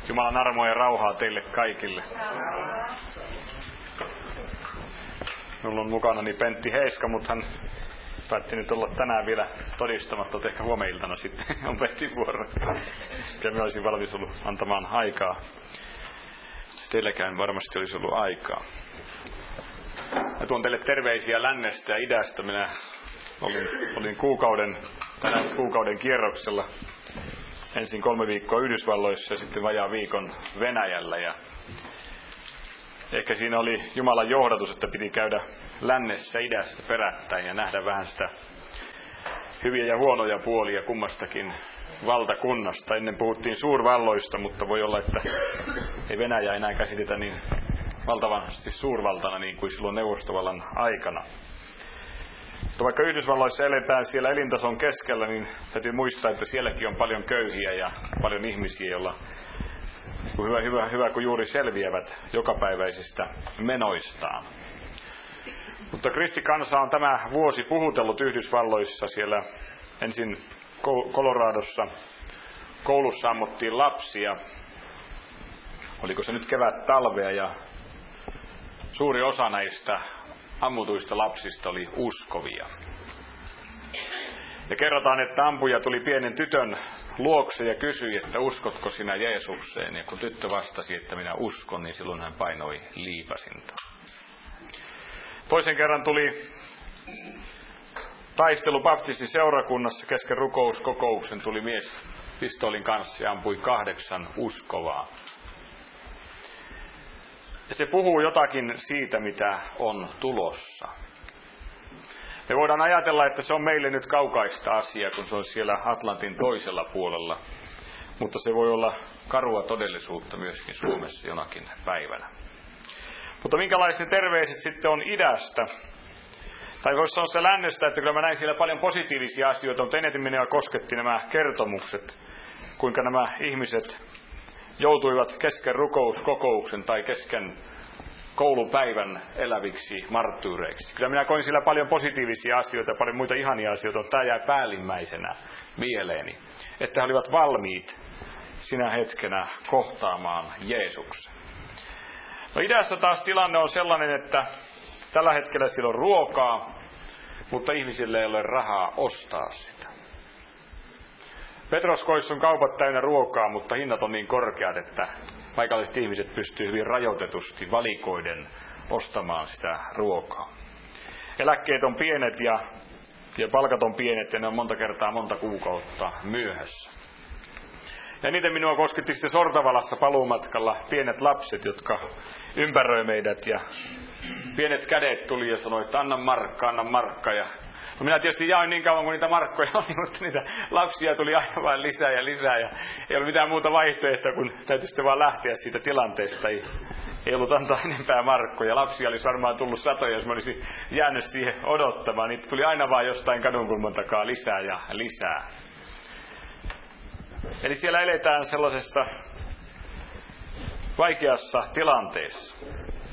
Jumalan armoa ja rauhaa teille kaikille. Minulla on mukanani Pentti Heiska, mutta hän päätti nyt olla tänään vielä todistamatta, että ehkä huomeniltana sitten on Pentin vuoro. Ja minä olisin valmis ollut antamaan aikaa. Teilläkään varmasti olisi ollut aikaa. Mä tuon teille terveisiä lännestä ja idästä. Minä olin kuukauden kierroksella. Ensin 3 viikkoa Yhdysvalloissa ja sitten vajaa viikon Venäjällä. Ja ehkä siinä oli Jumalan johdatus, että piti käydä lännessä ja idässä perättäin ja nähdä vähän sitä hyviä ja huonoja puolia kummastakin valtakunnasta. Ennen puhuttiin suurvalloista, mutta voi olla, että ei Venäjä enää käsitetä niin valtavasti suurvaltana niin kuin silloin neuvostovallan aikana. Mutta vaikka Yhdysvalloissa eletään siellä elintason keskellä, niin täytyy muistaa, että sielläkin on paljon köyhiä ja paljon ihmisiä, joilla hyvä kun juuri selviävät jokapäiväisistä menoistaan. Mutta kristikansa on tämä vuosi puhutellut Yhdysvalloissa. Siellä ensin Coloradossa koulussa ammuttiin lapsia. Oliko se nyt kevät-talvea, ja suuri osa näistä ammutuista lapsista oli uskovia. Ja kerrotaan, että ampuja tuli pienen tytön luokse ja kysyi, että uskotko sinä Jeesukseen? Ja kun tyttö vastasi, että minä uskon, niin silloin hän painoi liipasinta. Toisen kerran tuli taistelu baptistiseurakunnassa. Kesken rukouskokouksen tuli mies pistoolin kanssa ja ampui 8 uskovaa. Ja se puhuu jotakin siitä, mitä on tulossa. Me voidaan ajatella, että se on meille nyt kaukaista asiaa, kun se on siellä Atlantin toisella puolella. Mutta se voi olla karua todellisuutta myöskin Suomessa jonakin päivänä. Mutta minkälaiset terveiset sitten on idästä? Tai voisi sanoa se lännestä, että kyllä mä näin siellä paljon positiivisia asioita, mutta eniten minua kosketti nämä kertomukset. Kuinka nämä ihmiset joutuivat kesken rukouskokouksen tai kesken koulupäivän eläviksi marttyyreiksi. Kyllä minä koin siellä paljon positiivisia asioita ja paljon muita ihania asioita, mutta tämä jäi päällimmäisenä mieleeni. Että he olivat valmiit sinä hetkenä kohtaamaan Jeesuksen. No idässä taas tilanne on sellainen, että tällä hetkellä siellä on ruokaa, mutta ihmisille ei ole rahaa ostaa sitä. Petroskoissa on kaupat täynnä ruokaa, mutta hinnat on niin korkeat, että paikalliset ihmiset pystyvät hyvin rajoitetusti valikoiden ostamaan sitä ruokaa. Eläkkeet on pienet ja palkat on pienet ja ne on monta kuukautta myöhässä. Ja niitä minua kosketti sitten Sortavalassa paluumatkalla pienet lapset, jotka ympäröi meidät ja pienet kädet tuli ja sanoi, että anna markka. Ja no minä tietysti jaoin niin kauan kuin niitä markkoja oli, mutta niitä lapsia tuli aina vain lisää ja ei ollut mitään muuta vaihtoehtoa, kun täytyy sitten vaan lähteä siitä tilanteesta. Ei ollut antaa enempää markkoja. Lapsia olisi varmaan tullut satoja, jos mä olisin jäänyt siihen odottamaan. Niitä tuli aina vaan jostain kadunkulman takaa lisää ja lisää. Eli siellä eletään sellaisessa vaikeassa tilanteessa.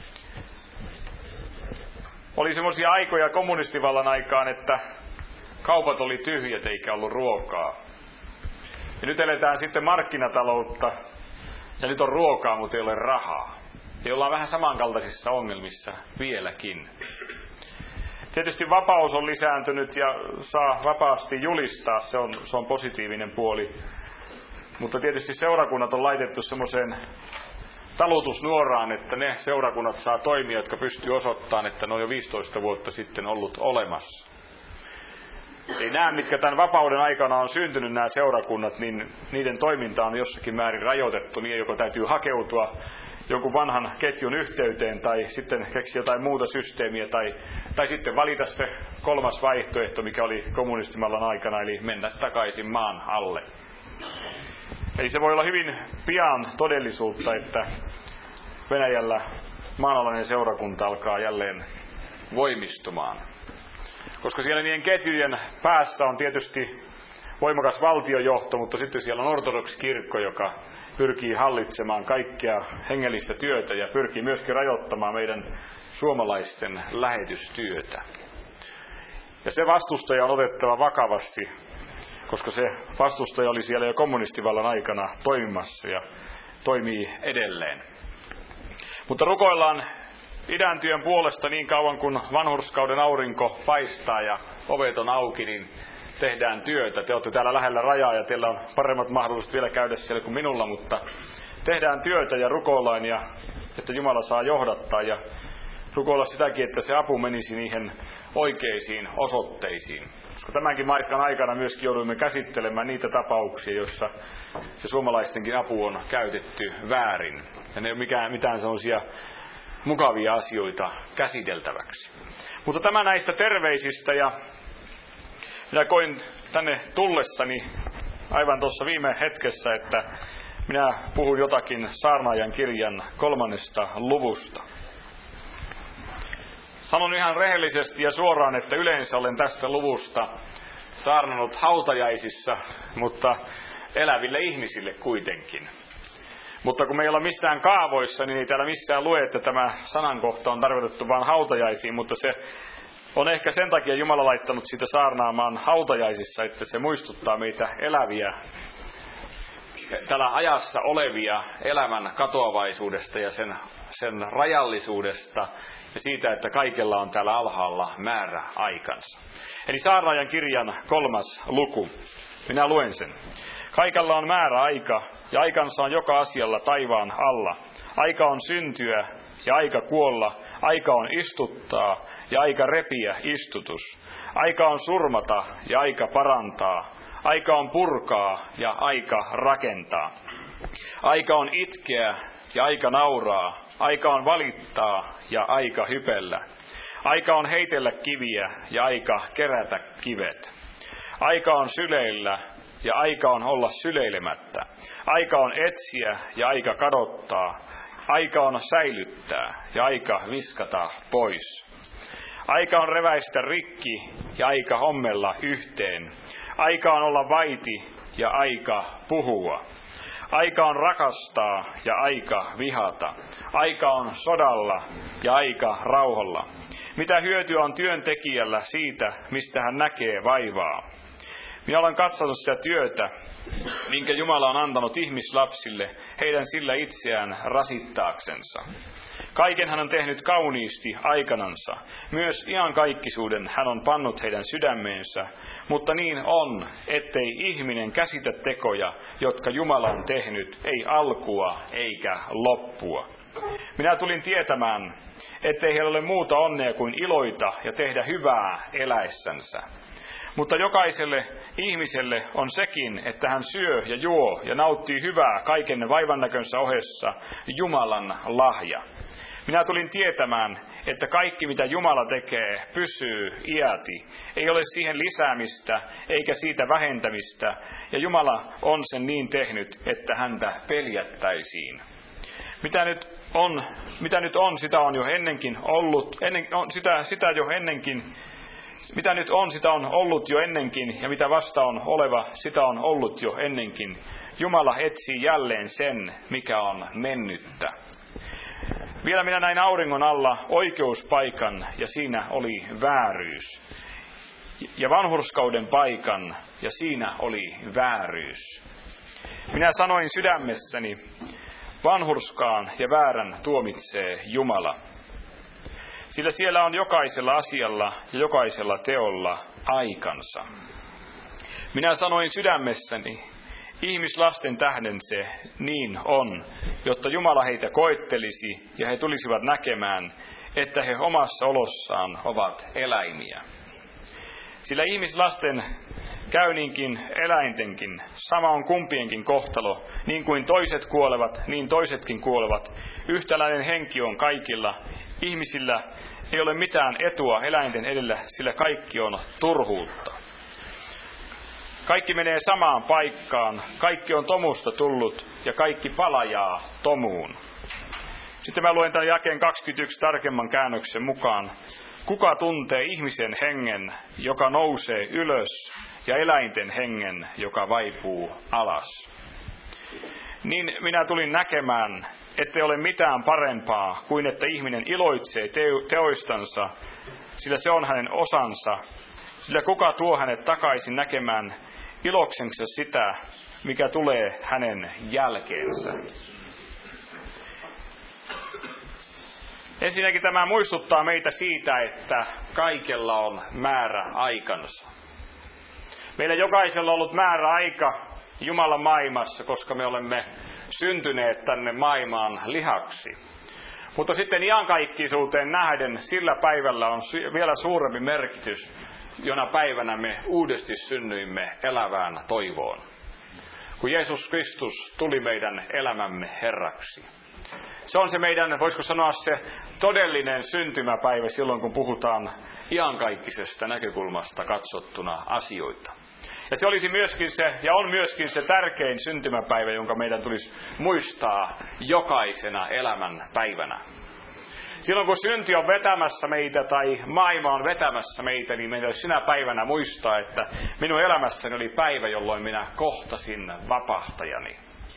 Oli semmoisia aikoja kommunistivallan aikaan, että kaupat oli tyhjät eikä ollut ruokaa. Ja nyt eletään sitten markkinataloutta ja nyt on ruokaa, mutta ei ole rahaa. Ja ollaan vähän samankaltaisissa ongelmissa vieläkin. Tietysti vapaus on lisääntynyt ja saa vapaasti julistaa, se on positiivinen puoli. Mutta tietysti seurakunnat on laitettu semmoiseen talutusnuoraan, että ne seurakunnat saa toimia, jotka pystyy osoittamaan, että ne on jo 15 vuotta sitten ollut olemassa. Eli nämä, mitkä tämän vapauden aikana on syntynyt, nämä seurakunnat, niin niiden toiminta on jossakin määrin rajoitettu, niin joko täytyy hakeutua jonkun vanhan ketjun yhteyteen tai sitten keksiä jotain muuta systeemiä tai sitten valita se 3. vaihtoehto, mikä oli kommunistimallan aikana, eli mennä takaisin maan alle. Eli se voi olla hyvin pian todellisuutta, että Venäjällä maanalainen seurakunta alkaa jälleen voimistumaan. Koska siellä niiden ketjujen päässä on tietysti voimakas valtiojohto, mutta sitten siellä on ortodoksi kirkko, joka pyrkii hallitsemaan kaikkea hengellistä työtä ja pyrkii myöskin rajoittamaan meidän suomalaisten lähetystyötä. Ja se vastustaja on otettava vakavasti, koska se vastustaja oli siellä jo kommunistivallan aikana toimimassa ja toimii edelleen. Mutta rukoillaan idän työn puolesta niin kauan kun vanhurskauden aurinko paistaa ja ovet on auki, niin tehdään työtä. Te olette täällä lähellä rajaa ja teillä on paremmat mahdollisuudet vielä käydä siellä kuin minulla, mutta tehdään työtä ja rukoillaan, ja että Jumala saa johdattaa ja rukoilla sitäkin, että se apu menisi niihin oikeisiin osoitteisiin. Koska tämänkin matkan aikana myöskin joudumme käsittelemään niitä tapauksia, joissa se suomalaistenkin apu on käytetty väärin. Ja ne ei ole mitään sellaisia mukavia asioita käsiteltäväksi. Mutta tämä näistä terveisistä, ja minä koin tänne tullessani aivan tuossa viime hetkessä, että minä puhun jotakin Saarnaajan kirjan 3. luvusta. Sanon ihan rehellisesti ja suoraan, että yleensä olen tästä luvusta saarnannut hautajaisissa, mutta eläville ihmisille kuitenkin. Mutta kun me ei olla missään kaavoissa, niin ei täällä missään lue, että tämä sanankohta on tarkoitettu vain hautajaisiin, mutta se on ehkä sen takia Jumala laittanut sitä saarnaamaan hautajaisissa, että se muistuttaa meitä eläviä, tällä ajassa olevia elämän katoavaisuudesta ja sen rajallisuudesta ja siitä, että kaikella on täällä alhaalla määrä aikansa. Eli Saarnaajan kirjan 3. luku. Minä luen sen. Kaikella on määrä aika, ja aikansa on joka asialla taivaan alla. Aika on syntyä ja aika kuolla. Aika on istuttaa ja aika repiä istutus. Aika on surmata ja aika parantaa. Aika on purkaa ja aika rakentaa. Aika on itkeä ja aika nauraa. Aika on valittaa ja aika hypellä. Aika on heitellä kiviä ja aika kerätä kivet. Aika on syleillä ja aika on olla syleilemättä. Aika on etsiä ja aika kadottaa. Aika on säilyttää ja aika viskata pois. Aika on reväistä rikki ja aika hommella yhteen. Aika on olla vaiti ja aika puhua. Aika on rakastaa ja aika vihata. Aika on sodalla ja aika rauhalla. Mitä hyötyä on työntekijällä siitä, mistä hän näkee vaivaa? Minä olen katsonut sitä työtä, minkä Jumala on antanut ihmislapsille heidän sillä itseään rasittaaksensa. Kaiken hän on tehnyt kauniisti aikanansa. Myös iankaikkisuuden hän on pannut heidän sydämeensä, mutta niin on, ettei ihminen käsitä tekoja, jotka Jumala on tehnyt, ei alkua eikä loppua. Minä tulin tietämään, ettei heillä ole muuta onnea kuin iloita ja tehdä hyvää eläessänsä. Mutta jokaiselle ihmiselle on sekin, että hän syö ja juo ja nauttii hyvää kaiken vaivannäkönsä ohessa Jumalan lahja. Minä tulin tietämään, että kaikki mitä Jumala tekee pysyy iäti. Ei ole siihen lisäämistä eikä siitä vähentämistä. Ja Jumala on sen niin tehnyt, että häntä peljättäisiin. Mitä nyt on, sitä on jo ennenkin ollut. Mitä nyt on, sitä on ollut jo ennenkin, ja mitä vasta on oleva, sitä on ollut jo ennenkin. Jumala etsii jälleen sen, mikä on mennyttä. Vielä minä näin auringon alla oikeuspaikan, ja siinä oli vääryys. Ja vanhurskauden paikan, ja siinä oli vääryys. Minä sanoin sydämessäni, vanhurskaan ja väärän tuomitsee Jumala. Sillä siellä on jokaisella asialla ja jokaisella teolla aikansa. Minä sanoin sydämessäni, ihmislasten tähden se niin on, jotta Jumala heitä koettelisi ja he tulisivat näkemään, että he omassa olossaan ovat eläimiä. Sillä ihmislasten käyninkin eläintenkin, sama on kumpienkin kohtalo, niin kuin toiset kuolevat, niin toisetkin kuolevat. Yhtäläinen henki on kaikilla. Ihmisillä ei ole mitään etua eläinten edellä, sillä kaikki on turhuutta. Kaikki menee samaan paikkaan, kaikki on tomusta tullut ja kaikki palajaa tomuun. Sitten mä luen tämän jakeen 21 tarkemman käännöksen mukaan. Kuka tuntee ihmisen hengen, joka nousee ylös, ja eläinten hengen, joka vaipuu alas? Niin minä tulin näkemään, ettei ole mitään parempaa kuin että ihminen iloitsee teoistansa, sillä se on hänen osansa. Sillä kuka tuo hänet takaisin näkemään iloksensa sitä, mikä tulee hänen jälkeensä? Ensinnäkin tämä muistuttaa meitä siitä, että kaikella on määrä aikansa. Meillä jokaisella on ollut määrä aika Jumalan maailmassa, koska me olemme syntyneet tänne maailmaan lihaksi. Mutta sitten iankaikkisuuteen nähden sillä päivällä on vielä suurempi merkitys, jona päivänä me uudesti synnyimme elävään toivoon. Kun Jeesus Kristus tuli meidän elämämme Herraksi. Se on se meidän, voisiko sanoa, se todellinen syntymäpäivä silloin, kun puhutaan iankaikkisesta näkökulmasta katsottuna asioita. Ja se olisi myöskin se, ja on myöskin se tärkein syntymäpäivä, jonka meidän tulisi muistaa jokaisena elämän päivänä. Silloin kun synti on vetämässä meitä tai maailma on vetämässä meitä, niin meidän olisi sinä päivänä muistaa, että minun elämässäni oli päivä, jolloin minä kohtasin vapahtajani.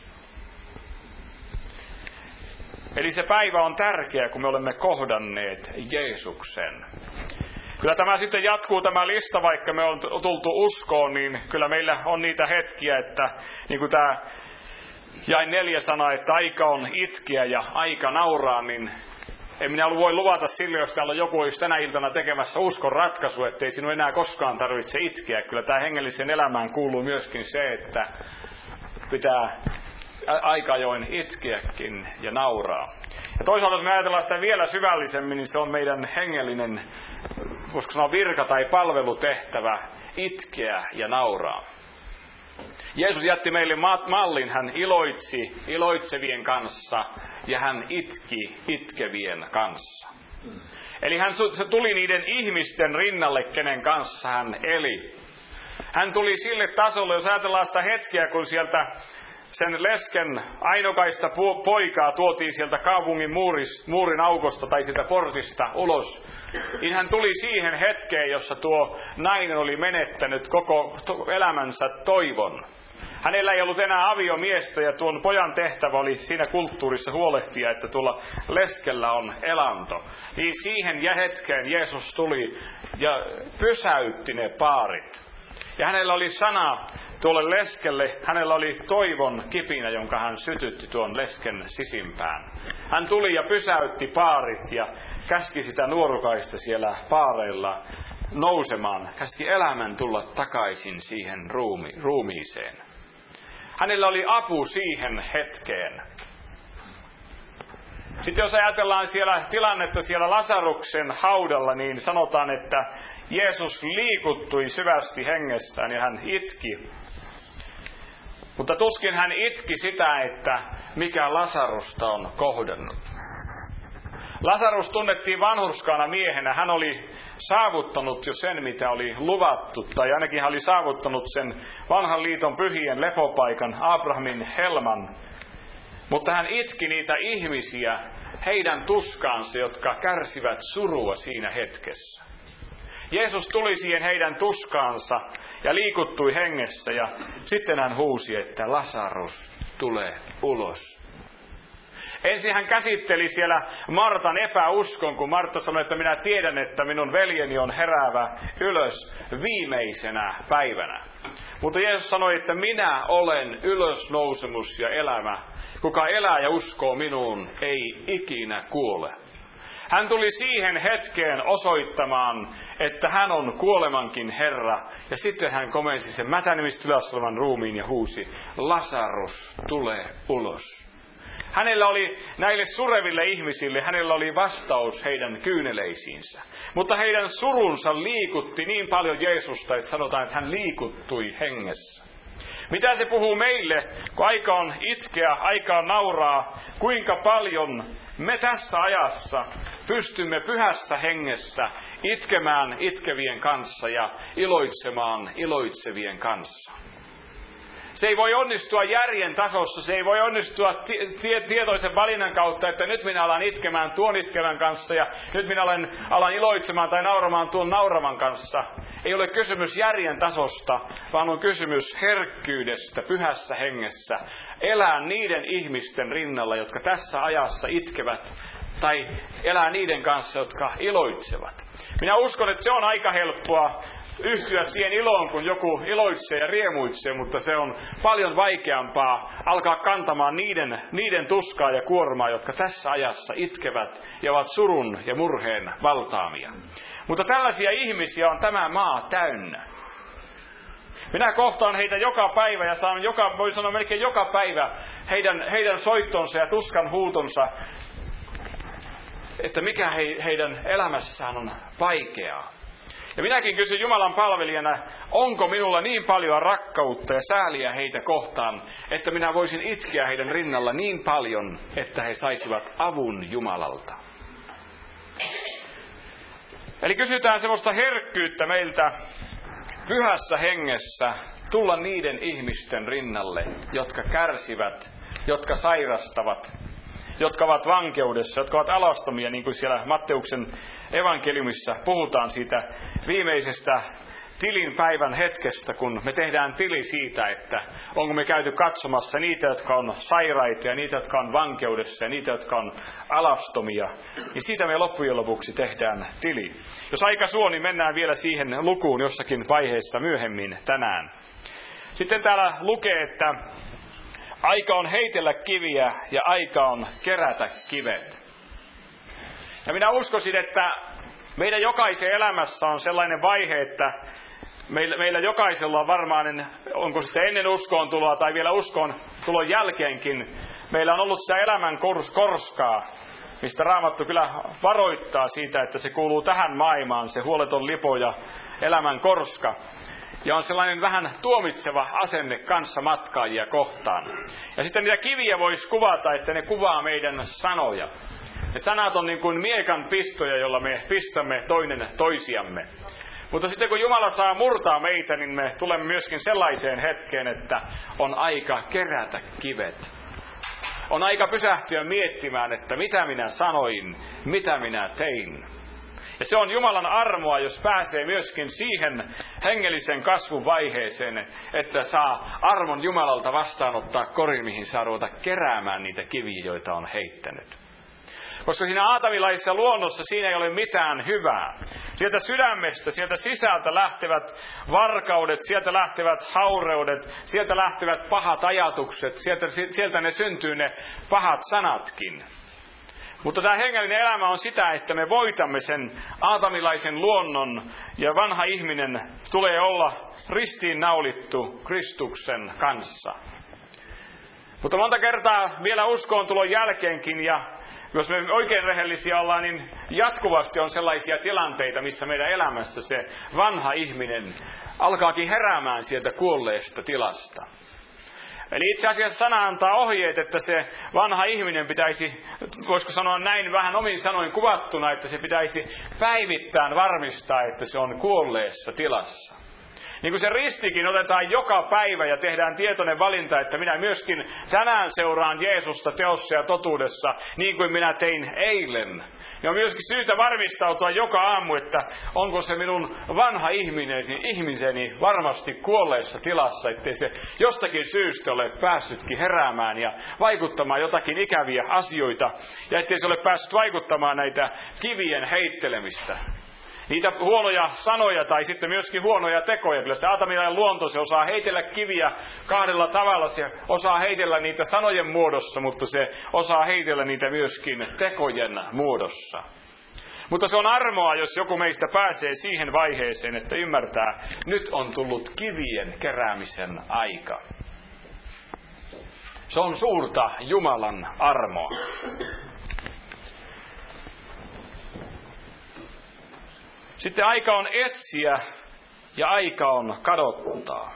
Eli se päivä on tärkeä, kun me olemme kohdanneet Jeesuksen. Kyllä tämä sitten jatkuu tämä lista, vaikka me on tultu uskoon, niin kyllä meillä on niitä hetkiä, että niin kuin tämä jae 4 sana, että aika on itkeä ja aika nauraa, niin en minä voi luvata sille, jos täällä joku olisi tänä iltana tekemässä uskon ratkaisu, ettei sinun enää koskaan tarvitse itkeä. Kyllä tämä hengelliseen elämään kuuluu myöskin se, että pitää aika ajoin itkeäkin ja nauraa. Ja toisaalta, jos me ajatellaan sitä vielä syvällisemmin, niin se on meidän hengellinen, voisiko sanoa virka tai palvelutehtävä, itkeä ja nauraa. Jeesus jätti meille mallin, hän iloitsi iloitsevien kanssa ja hän itki itkevien kanssa. Eli se tuli niiden ihmisten rinnalle, kenen kanssa hän eli. Hän tuli sille tasolle, jos ajatellaan sitä hetkeä, kun sieltä sen lesken ainokaista poikaa tuotiin sieltä kaupungin muurin aukosta tai siitä portista ulos, niin hän tuli siihen hetkeen, jossa tuo nainen oli menettänyt koko elämänsä toivon. Hänellä ei ollut enää aviomiestä ja tuon pojan tehtävä oli siinä kulttuurissa huolehtia, että tuolla leskellä on elanto. Niin siihen hetkeen Jeesus tuli ja pysäytti ne paarit. Ja hänellä oli sana tuolle leskelle, hänellä oli toivon kipinä, jonka hän sytytti tuon lesken sisimpään. Hän tuli ja pysäytti paarit ja käski sitä nuorukaista siellä paareilla nousemaan. Käski elämän tulla takaisin siihen ruumiiseen. Hänellä oli apu siihen hetkeen. Sitten jos ajatellaan siellä tilannetta siellä Lasaruksen haudalla, niin sanotaan, että Jeesus liikuttui syvästi hengessään ja hän itki. Mutta tuskin hän itki sitä, että mikä Lasarusta on kohdannut. Lasarus tunnettiin vanhurskaana miehenä. Hän oli saavuttanut jo sen, mitä oli luvattu, tai ainakin hän oli saavuttanut sen vanhan liiton pyhien lepopaikan, Abrahamin helman. Mutta hän itki niitä ihmisiä, heidän tuskaansa, jotka kärsivät surua siinä hetkessä. Jeesus tuli siihen heidän tuskaansa ja liikuttui hengessä ja sitten hän huusi, että Lasarus, tule ulos. Ensin hän käsitteli siellä Martan epäuskon, kun Martta sanoi, että minä tiedän, että minun veljeni on heräävä ylös viimeisenä päivänä. Mutta Jeesus sanoi, että minä olen ylösnousemus ja elämä. Kuka elää ja uskoo minuun, ei ikinä kuole. Hän tuli siihen hetkeen osoittamaan, että hän on kuolemankin Herra. Ja sitten hän komensi sen mätänemistilassa olevan ruumiin ja huusi, Lasarus, tule ulos. Hänellä oli näille sureville ihmisille, hänellä oli vastaus heidän kyyneleisiinsä. Mutta heidän surunsa liikutti niin paljon Jeesusta, että sanotaan, että hän liikuttui hengessä. Mitä se puhuu meille, kun aika on itkeä, aika on nauraa, kuinka paljon me tässä ajassa pystymme pyhässä hengessä itkemään itkevien kanssa ja iloitsemaan iloitsevien kanssa. Se ei voi onnistua järjen tasossa, se ei voi onnistua tietoisen valinnan kautta, että nyt minä alan itkemään tuon itkevän kanssa ja nyt minä alan iloitsemaan tai nauramaan tuon nauravan kanssa. Ei ole kysymys järjen tasosta, vaan on kysymys herkkyydestä pyhässä hengessä. Elää niiden ihmisten rinnalla, jotka tässä ajassa itkevät, tai elää niiden kanssa, jotka iloitsevat. Minä uskon, että se on aika helppoa yhtyä siihen iloon, kun joku iloitsee ja riemuitsee, mutta se on paljon vaikeampaa alkaa kantamaan niiden tuskaa ja kuormaa, jotka tässä ajassa itkevät ja ovat surun ja murheen valtaamia. Mutta tällaisia ihmisiä on tämä maa täynnä. Minä kohtaan heitä joka päivä ja saan voi sanoa melkein joka päivä heidän soittonsa ja tuskan huutonsa, että mikä heidän elämässään on vaikeaa. Ja minäkin kysyn Jumalan palvelijana, onko minulla niin paljon rakkautta ja sääliä heitä kohtaan, että minä voisin itkeä heidän rinnalla niin paljon, että he saisivat avun Jumalalta. Eli kysytään semmoista herkkyyttä meiltä pyhässä hengessä tulla niiden ihmisten rinnalle, jotka kärsivät, jotka sairastavat, jotka ovat vankeudessa, jotka ovat alastomia, niin kuin siellä Matteuksen evankeliumissa puhutaan siitä viimeisestä tilinpäivän hetkestä, kun me tehdään tili siitä, että onko me käyty katsomassa niitä, jotka on sairaita ja niitä, jotka on vankeudessa ja niitä, jotka on alastomia. Niin siitä me loppujen lopuksi tehdään tili. Jos aika suo, niin mennään vielä siihen lukuun jossakin vaiheessa myöhemmin tänään. Sitten täällä lukee, että aika on heitellä kiviä ja aika on kerätä kivet. Ja minä uskoisin, että meidän jokaisen elämässä on sellainen vaihe, että meillä jokaisella on varmaan, onko sitten ennen uskoon tuloa tai vielä uskoon tulon jälkeenkin, meillä on ollut sitä elämän korskaa, mistä Raamattu kyllä varoittaa siitä, että se kuuluu tähän maailmaan, se huoleton lipo ja elämän korska. Ja on sellainen vähän tuomitseva asenne kanssamatkaajia kohtaan. Ja sitten niitä kiviä voisi kuvata, että ne kuvaa meidän sanoja. Ne sanat on niin kuin miekan pistoja, jolla me pistämme toinen toisiamme. Mutta sitten kun Jumala saa murtaa meitä, niin me tulemme myöskin sellaiseen hetkeen, että on aika kerätä kivet. On aika pysähtyä miettimään, että mitä minä sanoin, mitä minä tein. Ja se on Jumalan armoa, jos pääsee myöskin siihen hengellisen kasvun vaiheeseen, että saa armon Jumalalta vastaanottaa korin, mihin saa ruveta keräämään niitä kiviä, joita on heittänyt. Koska siinä aatamilaisessa luonnossa siinä ei ole mitään hyvää. Sieltä sydämestä, sieltä sisältä lähtevät varkaudet, sieltä lähtevät haureudet, sieltä lähtevät pahat ajatukset, sieltä ne syntyy ne pahat sanatkin. Mutta tämä hengellinen elämä on sitä, että me voitamme sen aatamilaisen luonnon ja vanha ihminen tulee olla ristiinnaulittu Kristuksen kanssa. Mutta monta kertaa vielä uskoon tulon jälkeenkin ja jos me oikein rehellisiä ollaan, niin jatkuvasti on sellaisia tilanteita, missä meidän elämässä se vanha ihminen alkaakin heräämään sieltä kuolleesta tilasta. Eli itse asiassa sana antaa ohjeet, että se vanha ihminen pitäisi, voisiko sanoa näin vähän omin sanoin kuvattuna, että se pitäisi päivittäin varmistaa, että se on kuolleessa tilassa. Niin kuin se ristikin otetaan joka päivä ja tehdään tietoinen valinta, että minä myöskin tänään seuraan Jeesusta teossa ja totuudessa, niin kuin minä tein eilen. Ja on myöskin syytä varmistautua joka aamu, että onko se minun vanha ihmiseni varmasti kuolleessa tilassa, ettei se jostakin syystä ole päässytkin heräämään ja vaikuttamaan jotakin ikäviä asioita, ja ettei se ole päässyt vaikuttamaan näitä kivien heittelemistä. Niitä huonoja sanoja tai sitten myöskin huonoja tekoja. Kyllä se aatamilainen luonto, se osaa heitellä kiviä kahdella tavalla. Se osaa heitellä niitä sanojen muodossa, mutta se osaa heitellä niitä myöskin tekojen muodossa. Mutta se on armoa, jos joku meistä pääsee siihen vaiheeseen, että ymmärtää, nyt on tullut kivien keräämisen aika. Se on suurta Jumalan armoa. Sitten aika on etsiä ja aika on kadottaa.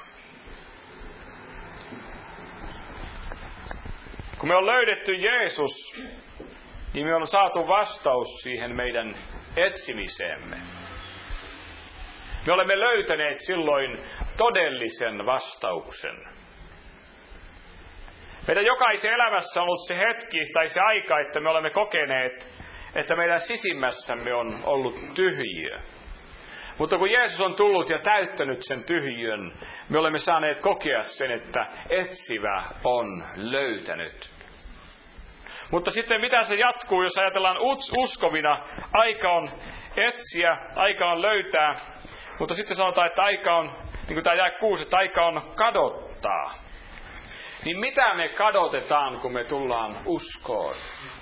Kun me on löydetty Jeesus, niin me on saatu vastaus siihen meidän etsimiseemme. Me olemme löytäneet silloin todellisen vastauksen. Meidän jokaisen elämässä on ollut se hetki tai se aika, että me olemme kokeneet, että meidän sisimmässämme on ollut tyhjiö. Mutta kun Jeesus on tullut ja täyttänyt sen tyhjiön, me olemme saaneet kokea sen, että etsivä on löytänyt. Mutta sitten mitä se jatkuu, jos ajatellaan uskovina, aika on etsiä, aika on löytää, Mutta sitten sanotaan, että aika on, niin kuin tämä jae 6, että aika on kadottaa. Niin mitä me kadotetaan, kun me tullaan uskoon?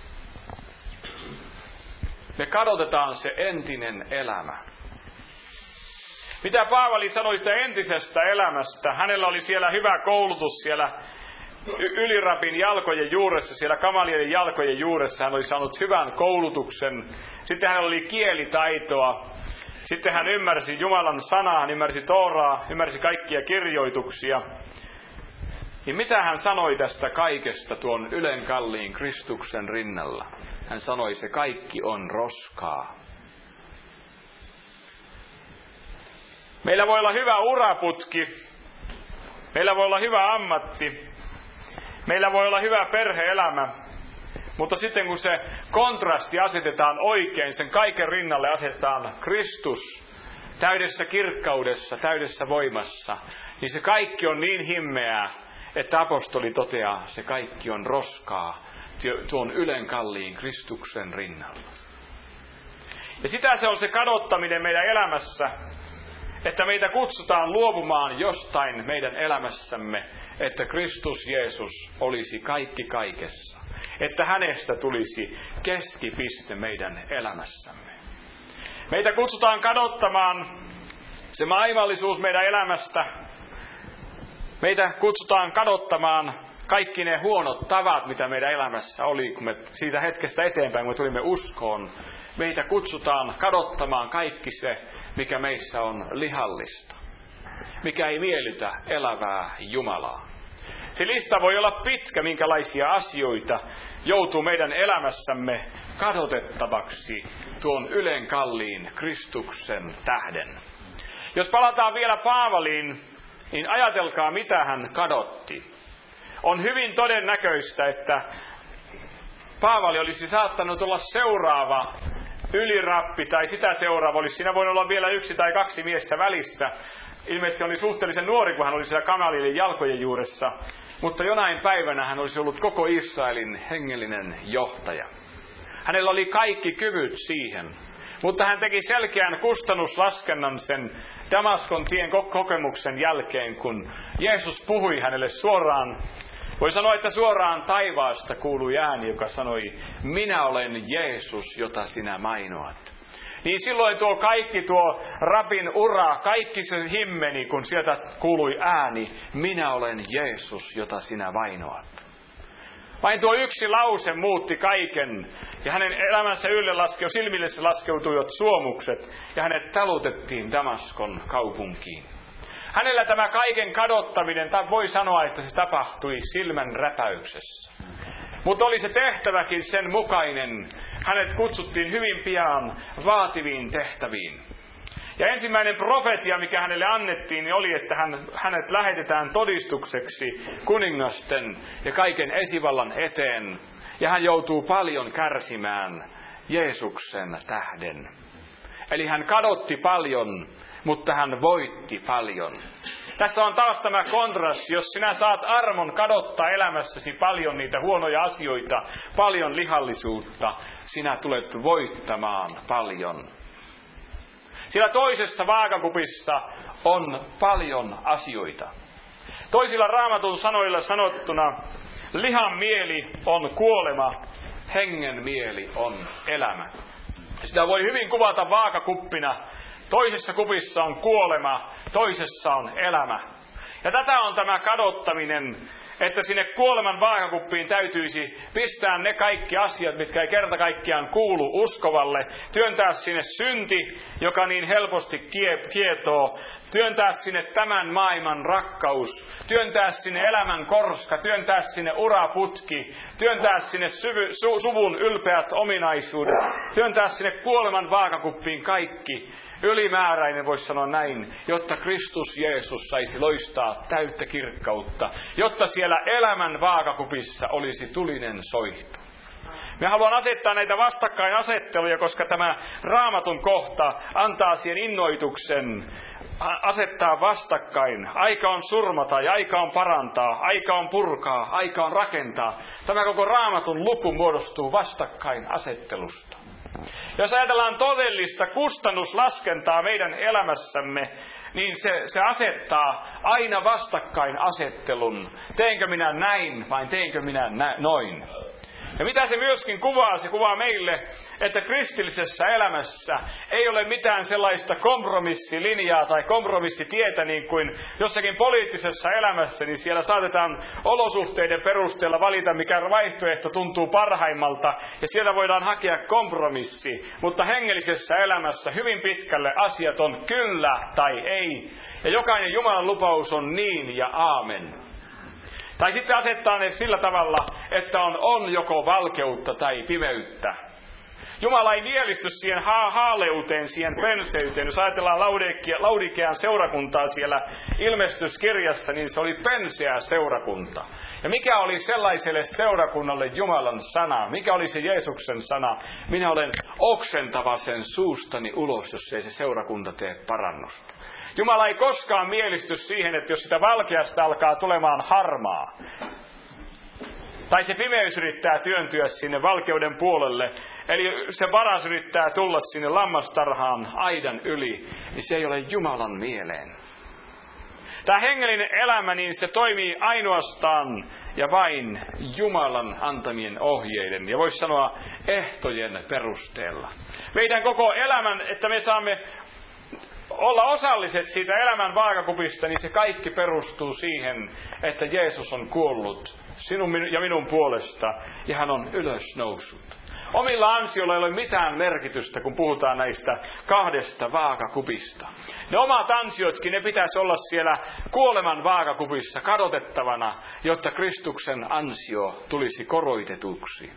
Me kadotetaan se entinen elämä. Mitä Paavali sanoi sitä entisestä elämästä? Hänellä oli siellä hyvä koulutus siellä ylirabin jalkojen juuressa, siellä Gamalielin jalkojen juuressa. Hän oli saanut hyvän koulutuksen. Sitten hänellä oli kielitaitoa. Sitten hän ymmärsi Jumalan sanaa, hän ymmärsi Tooraa, ymmärsi kaikkia kirjoituksia. Niin mitä hän sanoi tästä kaikesta tuon ylenkalliin Kristuksen rinnalla? Hän sanoi, se kaikki on roskaa. Meillä voi olla hyvä uraputki, meillä voi olla hyvä ammatti, meillä voi olla hyvä perhe-elämä, mutta sitten kun se kontrasti asetetaan oikein, sen kaiken rinnalle asetetaan Kristus täydessä kirkkaudessa, täydessä voimassa, niin se kaikki on niin himmeää, että apostoli toteaa, se kaikki on roskaa tuon ylenkalliin Kristuksen rinnalla. Ja sitä se on se kadottaminen meidän elämässä, että meitä kutsutaan luopumaan jostain meidän elämässämme, että Kristus Jeesus olisi kaikki kaikessa. Että hänestä tulisi keskipiste meidän elämässämme. Meitä kutsutaan kadottamaan se maailmallisuus meidän elämästä. Meitä kutsutaan kadottamaan kaikki ne huonot tavat, mitä meidän elämässä oli, kun me siitä hetkestä eteenpäin, kun me tulimme uskoon. Meitä kutsutaan kadottamaan kaikki se, mikä meissä on lihallista, mikä ei miellytä elävää Jumalaa. Se lista voi olla pitkä, minkälaisia asioita joutuu meidän elämässämme kadotettavaksi tuon ylenkalliin Kristuksen tähden. Jos palataan vielä Paavaliin, niin ajatelkaa, mitä hän kadotti. On hyvin todennäköistä, että Paavali olisi saattanut olla seuraava ylirappi tai sitä seuraava. Olisi siinä voinut olla vielä 1 tai 2 miestä välissä. Ilmeisesti oli suhteellisen nuori, kun hän oli siellä Gamalielin jalkojen juuressa. Mutta jonain päivänä hän olisi ollut koko Israelin hengellinen johtaja. Hänellä oli kaikki kyvyt siihen. Mutta hän teki selkeän kustannuslaskennan sen Damaskon tien kokemuksen jälkeen, kun Jeesus puhui hänelle suoraan. Voi sanoa, että suoraan taivaasta kuului ääni, joka sanoi, minä olen Jeesus, jota sinä mainoat. Niin silloin tuo rabin ura, kaikki se himmeni, kun sieltä kuului ääni, minä olen Jeesus, jota sinä vainoat. Vain tuo yksi lause muutti kaiken, ja hänen elämänsä silmille laskeutuivat suomukset, ja hänet talutettiin Damaskon kaupunkiin. Hänellä tämä kaiken kadottaminen, voi sanoa, että se tapahtui silmän räpäyksessä. Mutta oli se tehtäväkin sen mukainen. Hänet kutsuttiin hyvin pian vaativiin tehtäviin. Ja ensimmäinen profetia, mikä hänelle annettiin, niin oli, että hänet lähetetään todistukseksi kuningasten ja kaiken esivallan eteen. Ja hän joutuu paljon kärsimään Jeesuksen tähden. Eli hän kadotti paljon, mutta hän voitti paljon. Tässä on taas tämä kontrasti. Jos sinä saat armon kadottaa elämässäsi paljon niitä huonoja asioita, paljon lihallisuutta, sinä tulet voittamaan paljon. Sillä toisessa vaakakupissa on paljon asioita. Toisilla Raamatun sanoilla sanottuna, lihan mieli on kuolema, hengen mieli on elämä. Sitä voi hyvin kuvata vaakakuppina. Toisessa kupissa on kuolema, toisessa on elämä. Ja tätä on tämä kadottaminen, että sinne kuoleman vaakakuppiin täytyisi pistää ne kaikki asiat, mitkä ei kerta kaikkiaan kuulu uskovalle. Työntää sinne synti, joka niin helposti kietoo. Työntää sinne tämän maailman rakkaus. Työntää sinne elämän korska. Työntää sinne uraputki. Työntää sinne suvun ylpeät ominaisuudet. Työntää sinne kuoleman vaakakuppiin kaikki. Ylimääräinen voisi sanoa näin, jotta Kristus Jeesus saisi loistaa täyttä kirkkautta, jotta siellä elämän vaakakupissa olisi tulinen soihtu. Me haluan asettaa näitä vastakkainasetteluja, koska tämä Raamatun kohta antaa siihen innoituksen asettaa vastakkain. Aika on surmata ja aika on parantaa, aika on purkaa, aika on rakentaa. Tämä koko Raamatun luku muodostuu vastakkainasettelusta. Jos ajatellaan todellista kustannuslaskentaa meidän elämässämme, niin se asettaa aina vastakkainasettelun. Teenkö minä näin vai teenkö minä noin? Ja mitä se myöskin kuvaa? Se kuvaa meille, että kristillisessä elämässä ei ole mitään sellaista kompromissilinjaa tai kompromissitietä niin kuin jossakin poliittisessa elämässä, niin siellä saatetaan olosuhteiden perusteella valita, mikä vaihtoehto tuntuu parhaimmalta, ja siellä voidaan hakea kompromissi. Mutta hengellisessä elämässä hyvin pitkälle asiat on kyllä tai ei, ja jokainen Jumalan lupaus on niin ja aamen. Tai sitten asettaa ne sillä tavalla, että on joko valkeutta tai pimeyttä. Jumala ei mielisty siihen haaleuteen, siihen penseyteen. Jos ajatellaan Laudikean seurakuntaa siellä ilmestyskirjassa, niin se oli penseä seurakunta. Ja mikä oli sellaiselle seurakunnalle Jumalan sana? Mikä oli se Jeesuksen sana? Minä olen oksentava sen suustani ulos, jos ei se seurakunta tee parannusta. Jumala ei koskaan mielisty siihen, että jos sitä valkeasta alkaa tulemaan harmaa, tai se pimeys yrittää työntyä sinne valkeuden puolelle, eli se varas yrittää tulla sinne lammastarhaan aidan yli, niin se ei ole Jumalan mieleen. Tämä hengellinen elämä, niin se toimii ainoastaan ja vain Jumalan antamien ohjeiden, ja voisi sanoa ehtojen perusteella. Meidän koko elämän, että me saamme olla osalliset siitä elämän vaakakupista, niin se kaikki perustuu siihen, että Jeesus on kuollut sinun ja minun puolesta, ja hän on ylösnoussut. Omilla ansioilla ei ole mitään merkitystä, kun puhutaan näistä kahdesta vaakakupista. Ne omat ansiotkin, ne pitäisi olla siellä kuoleman vaakakupissa kadotettavana, jotta Kristuksen ansio tulisi koroitetuksi.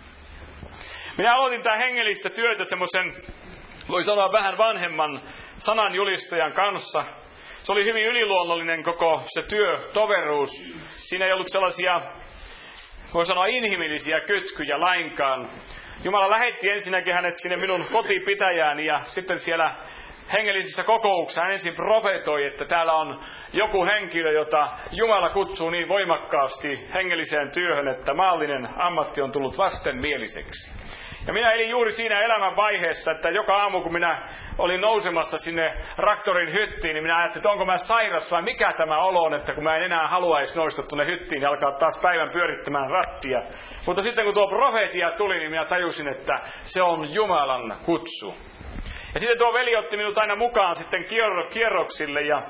Minä aloitin tätä hengellistä työtä semmoisen, voi sanoa vähän vanhemman sananjulistajan kanssa. Se oli hyvin yliluonnollinen koko se toveruus. Siinä ei ollut sellaisia, voi sanoa, inhimillisiä kytkyjä lainkaan. Jumala lähetti ensinnäkin hänet sinne minun kotipitäjääni, ja sitten siellä hengellisissä kokouksissa hän ensin profetoi, että täällä on joku henkilö, jota Jumala kutsuu niin voimakkaasti hengelliseen työhön, että maallinen ammatti on tullut vastenmieliseksi. Ja minä elin juuri siinä elämän vaiheessa, että joka aamu kun minä olin nousemassa sinne raktorin hyttiin, niin minä ajattelin, että onko mä sairas vai mikä tämä olo on, että kun mä en enää haluaisi nousta tuonne hyttiin ja alkaa taas päivän pyörittämään rattia. Mutta sitten kun tuo profeetia tuli, niin minä tajusin, että se on Jumalan kutsu. Ja sitten tuo veli otti minut aina mukaan sitten kierroksille, ja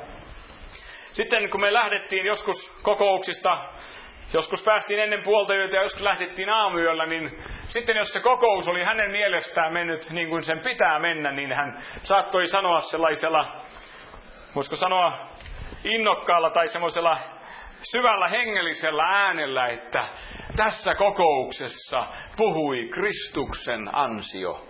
sitten kun me lähdettiin joskus kokouksista, joskus päästiin ennen puolta yötä ja joskus lähdettiin aamuyöllä, niin sitten jos se kokous oli hänen mielestään mennyt niin kuin sen pitää mennä, niin hän saattoi sanoa sellaisella, voisiko sanoa innokkaalla tai semmoisella syvällä hengellisellä äänellä, että tässä kokouksessa puhui Kristuksen ansio.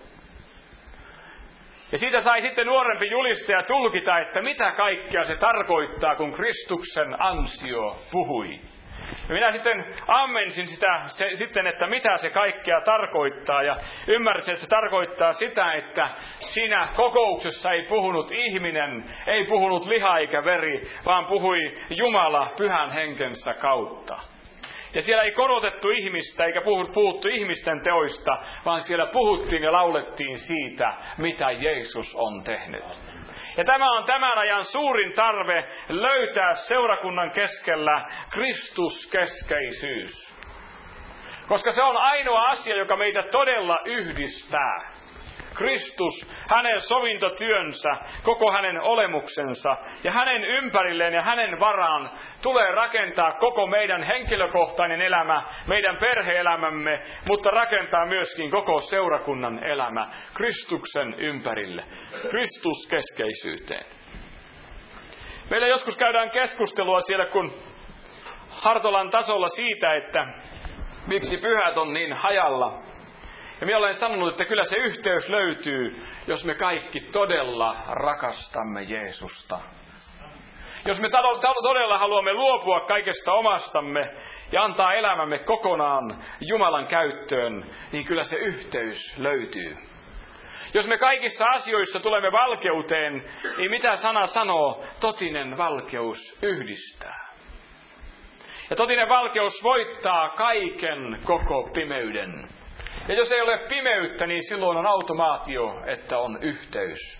Ja siitä sai sitten nuorempi julistaja tulkita, että mitä kaikkea se tarkoittaa, kun Kristuksen ansio puhui. Ja minä sitten ammensin sitten, että mitä se kaikkea tarkoittaa, ja ymmärsin, että se tarkoittaa sitä, että siinä kokouksessa ei puhunut ihminen, ei puhunut liha eikä veri, vaan puhui Jumala pyhän henkensä kautta. Ja siellä ei korotettu ihmistä eikä puhuttu ihmisten teoista, vaan siellä puhuttiin ja laulettiin siitä, mitä Jeesus on tehnyt. Ja tämä on tämän ajan suurin tarve löytää seurakunnan keskellä Kristuskeskeisyys. Koska se on ainoa asia, joka meitä todella yhdistää. Kristus, hänen sovintotyönsä, koko hänen olemuksensa ja hänen ympärilleen ja hänen varaan tulee rakentaa koko meidän henkilökohtainen elämä, meidän perhe-elämämme, mutta rakentaa myöskin koko seurakunnan elämä Kristuksen ympärille, Kristuskeskeisyyteen. Meillä joskus käydään keskustelua siellä kun Hartolan tasolla siitä, että miksi pyhät on niin hajalla. Ja minä olen sanonut, että kyllä se yhteys löytyy, jos me kaikki todella rakastamme Jeesusta. Jos me todella haluamme luopua kaikesta omastamme ja antaa elämämme kokonaan Jumalan käyttöön, niin kyllä se yhteys löytyy. Jos me kaikissa asioissa tulemme valkeuteen, niin mitä sana sanoo? Totinen valkeus yhdistää. Ja totinen valkeus voittaa kaiken koko pimeyden. Ja jos ei ole pimeyttä, niin silloin on automaatio, että on yhteys.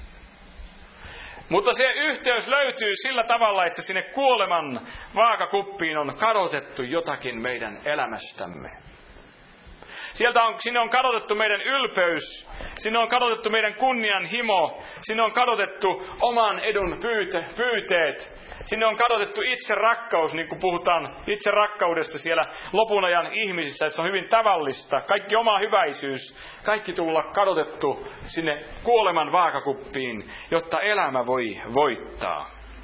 Mutta se yhteys löytyy sillä tavalla, että sinne kuoleman vaakakuppiin on kadotettu jotakin meidän elämästämme. Sinne on kadotettu meidän ylpeys, sinne on kadotettu meidän kunnianhimo, sinne on kadotettu oman edun pyyteet, sinne on kadotettu itse rakkaus, niin kuin puhutaan itse rakkaudesta siellä lopun ajan ihmisissä, että se on hyvin tavallista. Kaikki oma hyväisyys, kaikki tulla kadotettu sinne kuoleman vaakakuppiin, jotta elämä voi voittaa.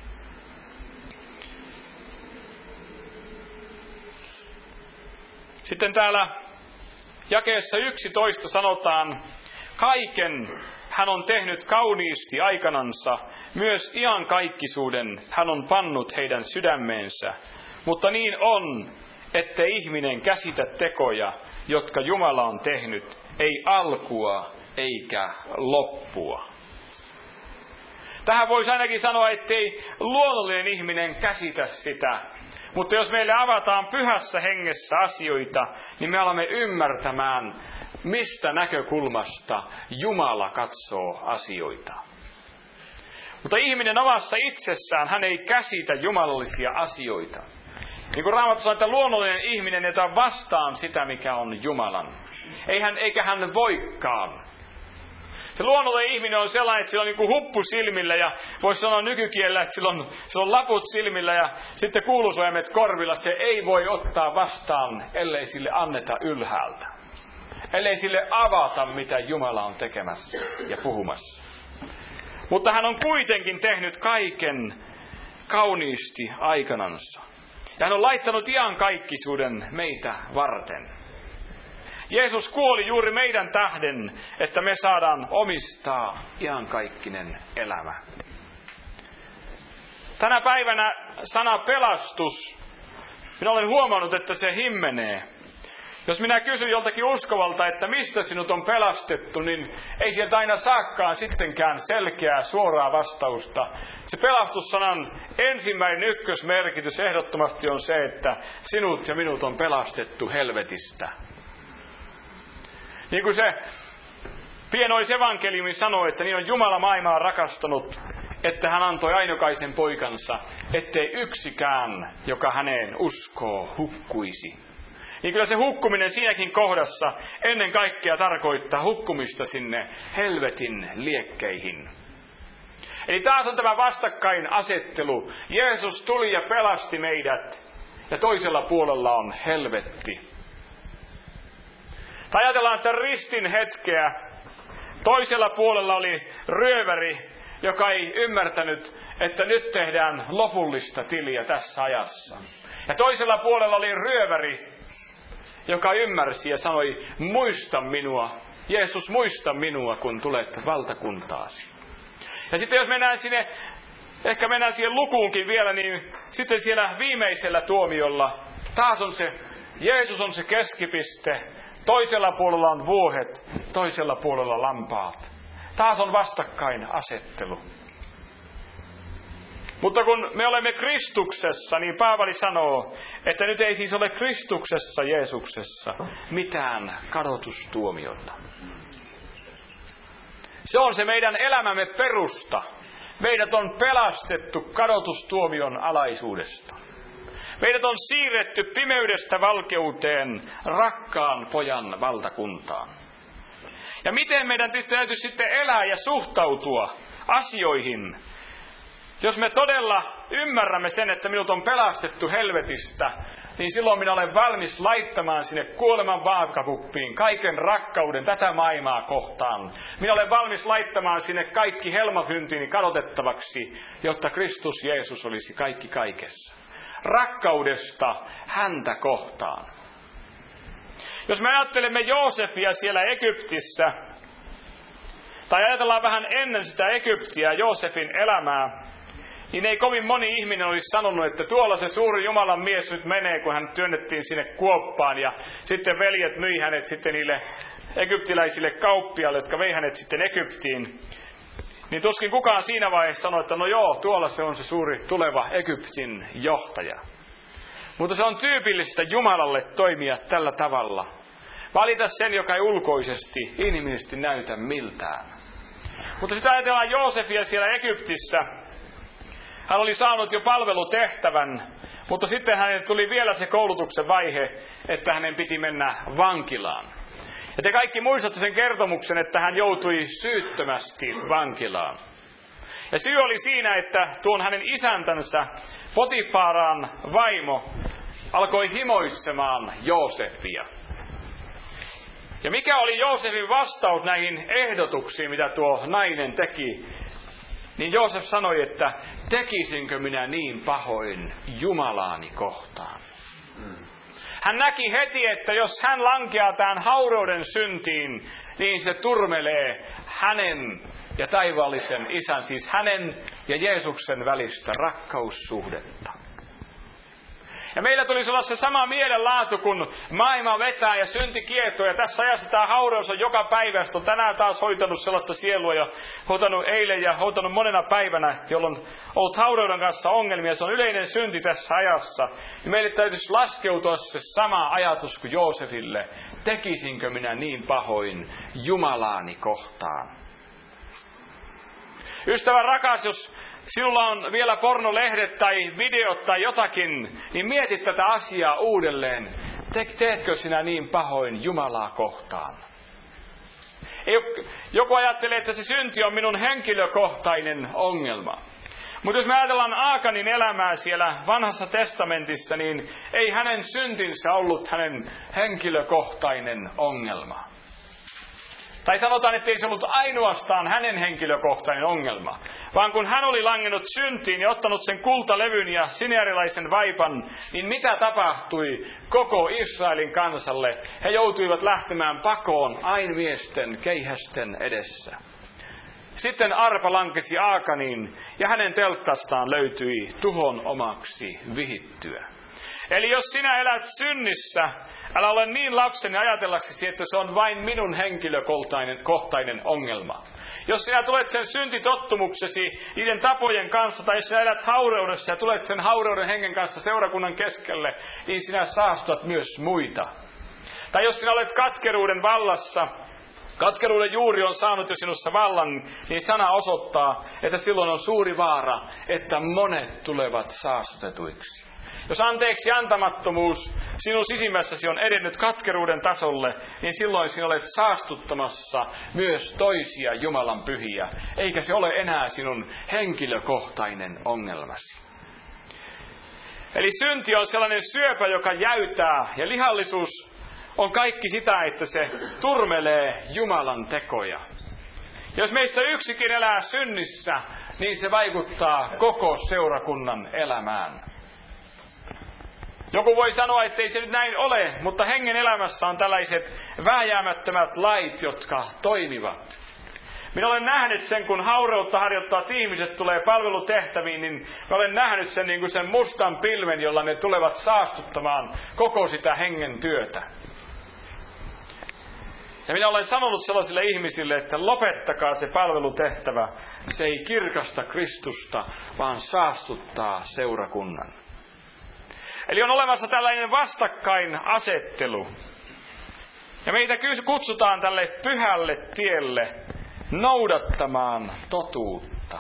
Sitten täällä jakeessa 11 sanotaan, kaiken hän on tehnyt kauniisti aikanansa, myös iankaikkisuuden hän on pannut heidän sydämeensä. Mutta niin on, ettei ihminen käsitä tekoja, jotka Jumala on tehnyt, ei alkua eikä loppua. Tähän voisi ainakin sanoa, ettei luonnollinen ihminen käsitä sitä. Mutta jos meille avataan pyhässä hengessä asioita, niin me alamme ymmärtämään, mistä näkökulmasta Jumala katsoo asioita. Mutta ihminen omassa itsessään, hän ei käsitä jumalallisia asioita. Niin kuin Raamattu sanoo, että luonnollinen ihminen ei ota vastaan sitä, mikä on Jumalan. Eikä hän voikaan. Se luonnollinen ihminen on sellainen, että sillä on niin kuin huppu silmillä ja voisi sanoa nykykielellä, että sillä on laput silmillä ja sitten kuulusuojamet korvilla. Se ei voi ottaa vastaan, ellei sille anneta ylhäältä. Ellei sille avata, mitä Jumala on tekemässä ja puhumassa. Mutta hän on kuitenkin tehnyt kaiken kauniisti aikanansa. Ja hän on laittanut iankaikkisuuden meitä varten. Jeesus kuoli juuri meidän tähden, että me saadaan omistaa iankaikkinen elämä. Tänä päivänä sana pelastus, minä olen huomannut, että se himmenee. Jos minä kysyn joltakin uskovalta, että mistä sinut on pelastettu, niin ei sieltä aina saakkaan sittenkään selkeää, suoraa vastausta. Se pelastussanan ensimmäinen ykkösmerkitys ehdottomasti on se, että sinut ja minut on pelastettu helvetistä. Niin kuin se pienois evankeliumi sanoo, että niin on Jumala maailmaa rakastanut, että hän antoi ainokaisen poikansa, ettei yksikään, joka häneen uskoo, hukkuisi. Niin kyllä se hukkuminen siinäkin kohdassa ennen kaikkea tarkoittaa hukkumista sinne helvetin liekkeihin. Eli taas on tämä vastakkainasettelu. Jeesus tuli ja pelasti meidät, ja toisella puolella on helvetti. Tai ajatellaan sitä ristin hetkeä. Toisella puolella oli ryöväri, joka ei ymmärtänyt, että nyt tehdään lopullista tiliä tässä ajassa. Ja toisella puolella oli ryöväri, joka ymmärsi ja sanoi, muista minua, Jeesus muista minua, kun tulet valtakuntaasi. Ja sitten jos mennään siihen lukuunkin vielä, niin sitten siellä viimeisellä tuomiolla taas on se, Jeesus on se keskipiste. Toisella puolella on vuohet, toisella puolella lampaat. Taas on vastakkainasettelu. Mutta kun me olemme Kristuksessa, niin Paavali sanoo, että nyt ei siis ole Kristuksessa, Jeesuksessa, mitään kadotustuomiota. Se on se meidän elämämme perusta. Meidät on pelastettu kadotustuomion alaisuudesta. Meidät on siirretty pimeydestä valkeuteen, rakkaan pojan valtakuntaan. Ja miten meidän täytyy sitten elää ja suhtautua asioihin, jos me todella ymmärrämme sen, että minut on pelastettu helvetistä, niin silloin minä olen valmis laittamaan sinne kuoleman vaakakuppiin kaiken rakkauden tätä maailmaa kohtaan. Minä olen valmis laittamaan sinne kaikki helmahyntini kadotettavaksi, jotta Kristus Jeesus olisi kaikki kaikessa. Rakkaudesta häntä kohtaan. Jos me ajattelemme Joosefia siellä Egyptissä, tai ajatellaan vähän ennen sitä Egyptiä, Joosefin elämää, niin ei kovin moni ihminen olisi sanonut, että tuolla se suuri Jumalan mies nyt menee, kun hän työnnettiin sinne kuoppaan, ja sitten veljet myi hänet sitten niille egyptiläisille kauppiaille, jotka vei hänet sitten Egyptiin. Niin tuskin kukaan siinä vaiheessa sanoi, että no joo, tuolla se on se suuri tuleva Egyptin johtaja. Mutta se on tyypillistä Jumalalle toimia tällä tavalla. Valita sen, joka ei ulkoisesti, inhimillisesti näytä miltään. Mutta sitä ajatellaan Joosefia siellä Egyptissä. Hän oli saanut jo palvelutehtävän, mutta sitten hänelle tuli vielä se koulutuksen vaihe, että hänen piti mennä vankilaan. Ja te kaikki muistatte sen kertomuksen, että hän joutui syyttömästi vankilaan. Ja syy oli siinä, että tuon hänen isäntänsä Potifaran vaimo alkoi himoitsemaan Joosefia. Ja mikä oli Joosefin vastaus näihin ehdotuksiin, mitä tuo nainen teki? Niin Joosef sanoi, että tekisinkö minä niin pahoin Jumalaani kohtaan. Hän näki heti, että jos hän lankeaa tämän haureuden syntiin, niin se turmelee hänen ja taivaallisen isän, siis hänen ja Jeesuksen välistä rakkaussuhdetta. Ja meillä tulisi olla se sama mielenlaatu, kun maailma vetää ja synti kietoo. Ja tässä ajassa tämä haureus on joka päivä. On tänään taas hoitanut sellaista sielua ja hoitanut eilen ja hoitanut monena päivänä, jolloin on ollut haureuden kanssa ongelmia. Se on yleinen synti tässä ajassa. Ja meille täytyisi laskeutua se sama ajatus kuin Joosefille. Tekisinkö minä niin pahoin Jumalaani kohtaan? Ystävä rakas, jos sinulla on vielä pornolehdet tai videot tai jotakin, niin mieti tätä asiaa uudelleen. Teetkö sinä niin pahoin Jumalaa kohtaan? Joku ajattelee, että se synti on minun henkilökohtainen ongelma. Mutta jos me ajatellaan Aakanin elämää siellä vanhassa testamentissa, niin ei hänen syntinsä ollut hänen henkilökohtainen ongelma. Tai sanotaan, että ei se ollut ainoastaan hänen henkilökohtainen ongelma, vaan kun hän oli langennut syntiin ja ottanut sen kultalevyn ja sinearilaisen vaipan, niin mitä tapahtui koko Israelin kansalle? He joutuivat lähtemään pakoon ainmiesten keihästen edessä. Sitten arpa lankesi Aakaniin ja hänen telttastaan löytyi tuhon omaksi vihittyä. Eli jos sinä elät synnissä, älä ole niin lapseni ajatellaksesi, että se on vain minun henkilökohtainen ongelma. Jos sinä tulet sen syntitottumuksesi niiden tapojen kanssa, tai jos sinä elät haureudessa ja tulet sen haureuden hengen kanssa seurakunnan keskelle, niin sinä saastut myös muita. Tai jos sinä olet katkeruuden vallassa, katkeruuden juuri on saanut jo sinussa vallan, niin sana osoittaa, että silloin on suuri vaara, että monet tulevat saastutetuiksi. Jos anteeksi antamattomuus sinun sisimmässäsi on edennyt katkeruuden tasolle, niin silloin sinä olet saastuttamassa myös toisia Jumalan pyhiä, eikä se ole enää sinun henkilökohtainen ongelmasi. Eli synti on sellainen syöpä, joka jäytää, ja lihallisuus on kaikki sitä, että se turmelee Jumalan tekoja. Jos meistä yksikin elää synnissä, niin se vaikuttaa koko seurakunnan elämään. Joku voi sanoa, että ei se nyt näin ole, mutta hengen elämässä on tällaiset vääjäämättömät lait, jotka toimivat. Minä olen nähnyt sen, kun haureutta harjoittavat ihmiset tulee palvelutehtäviin, niin mä olen nähnyt sen niin kuin sen mustan pilven, jolla ne tulevat saastuttamaan koko sitä hengen työtä. Ja minä olen sanonut sellaisille ihmisille, että lopettakaa se palvelutehtävä. Se ei kirkasta Kristusta, vaan saastuttaa seurakunnan. Eli on olemassa tällainen vastakkainasettelu. Ja meitä kutsutaan tälle pyhälle tielle noudattamaan totuutta.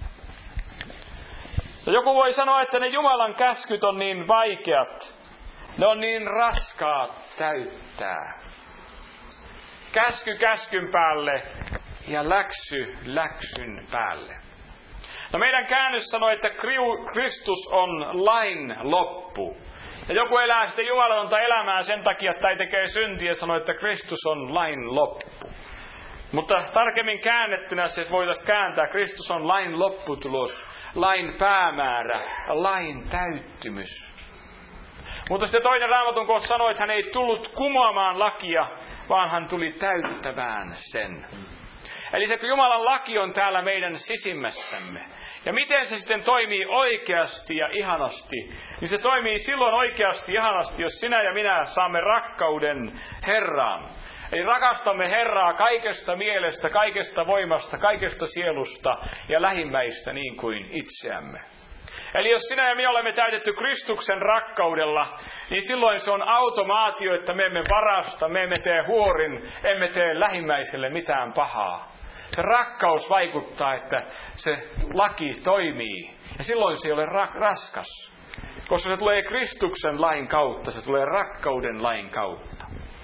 Ja joku voi sanoa, että ne Jumalan käskyt on niin vaikeat. Ne on niin raskaat täyttää. Käsky käskyn päälle ja läksy läksyn päälle. No meidän käännös sanoo, että Kristus on lain loppu. Ja joku elää sitten jumalatonta elämää sen takia, että ei tekee syntiä, sanoo, että Kristus on lain loppu. Mutta tarkemmin käännettynä se voitaisiin kääntää, Kristus on lain lopputulos, lain päämäärä, lain täyttymys. Mutta sitten toinen Raamatun kohta sanoo, että hän ei tullut kumoamaan lakia, vaan hän tuli täyttämään sen. Eli se Jumalan laki on täällä meidän sisimmässämme. Ja miten se sitten toimii oikeasti ja ihanasti? Niin se toimii silloin oikeasti ja ihanasti, jos sinä ja minä saamme rakkauden Herraan. Eli rakastamme Herraa kaikesta mielestä, kaikesta voimasta, kaikesta sielusta ja lähimmäistä niin kuin itseämme. Eli jos sinä ja minä olemme täytetty Kristuksen rakkaudella, niin silloin se on automaatio, että me emme varasta, me emme tee huorin, emme tee lähimmäiselle mitään pahaa. Se rakkaus vaikuttaa, että se laki toimii. Ja silloin se ei ole raskas. Koska se tulee Kristuksen lain kautta, se tulee rakkauden lain kautta.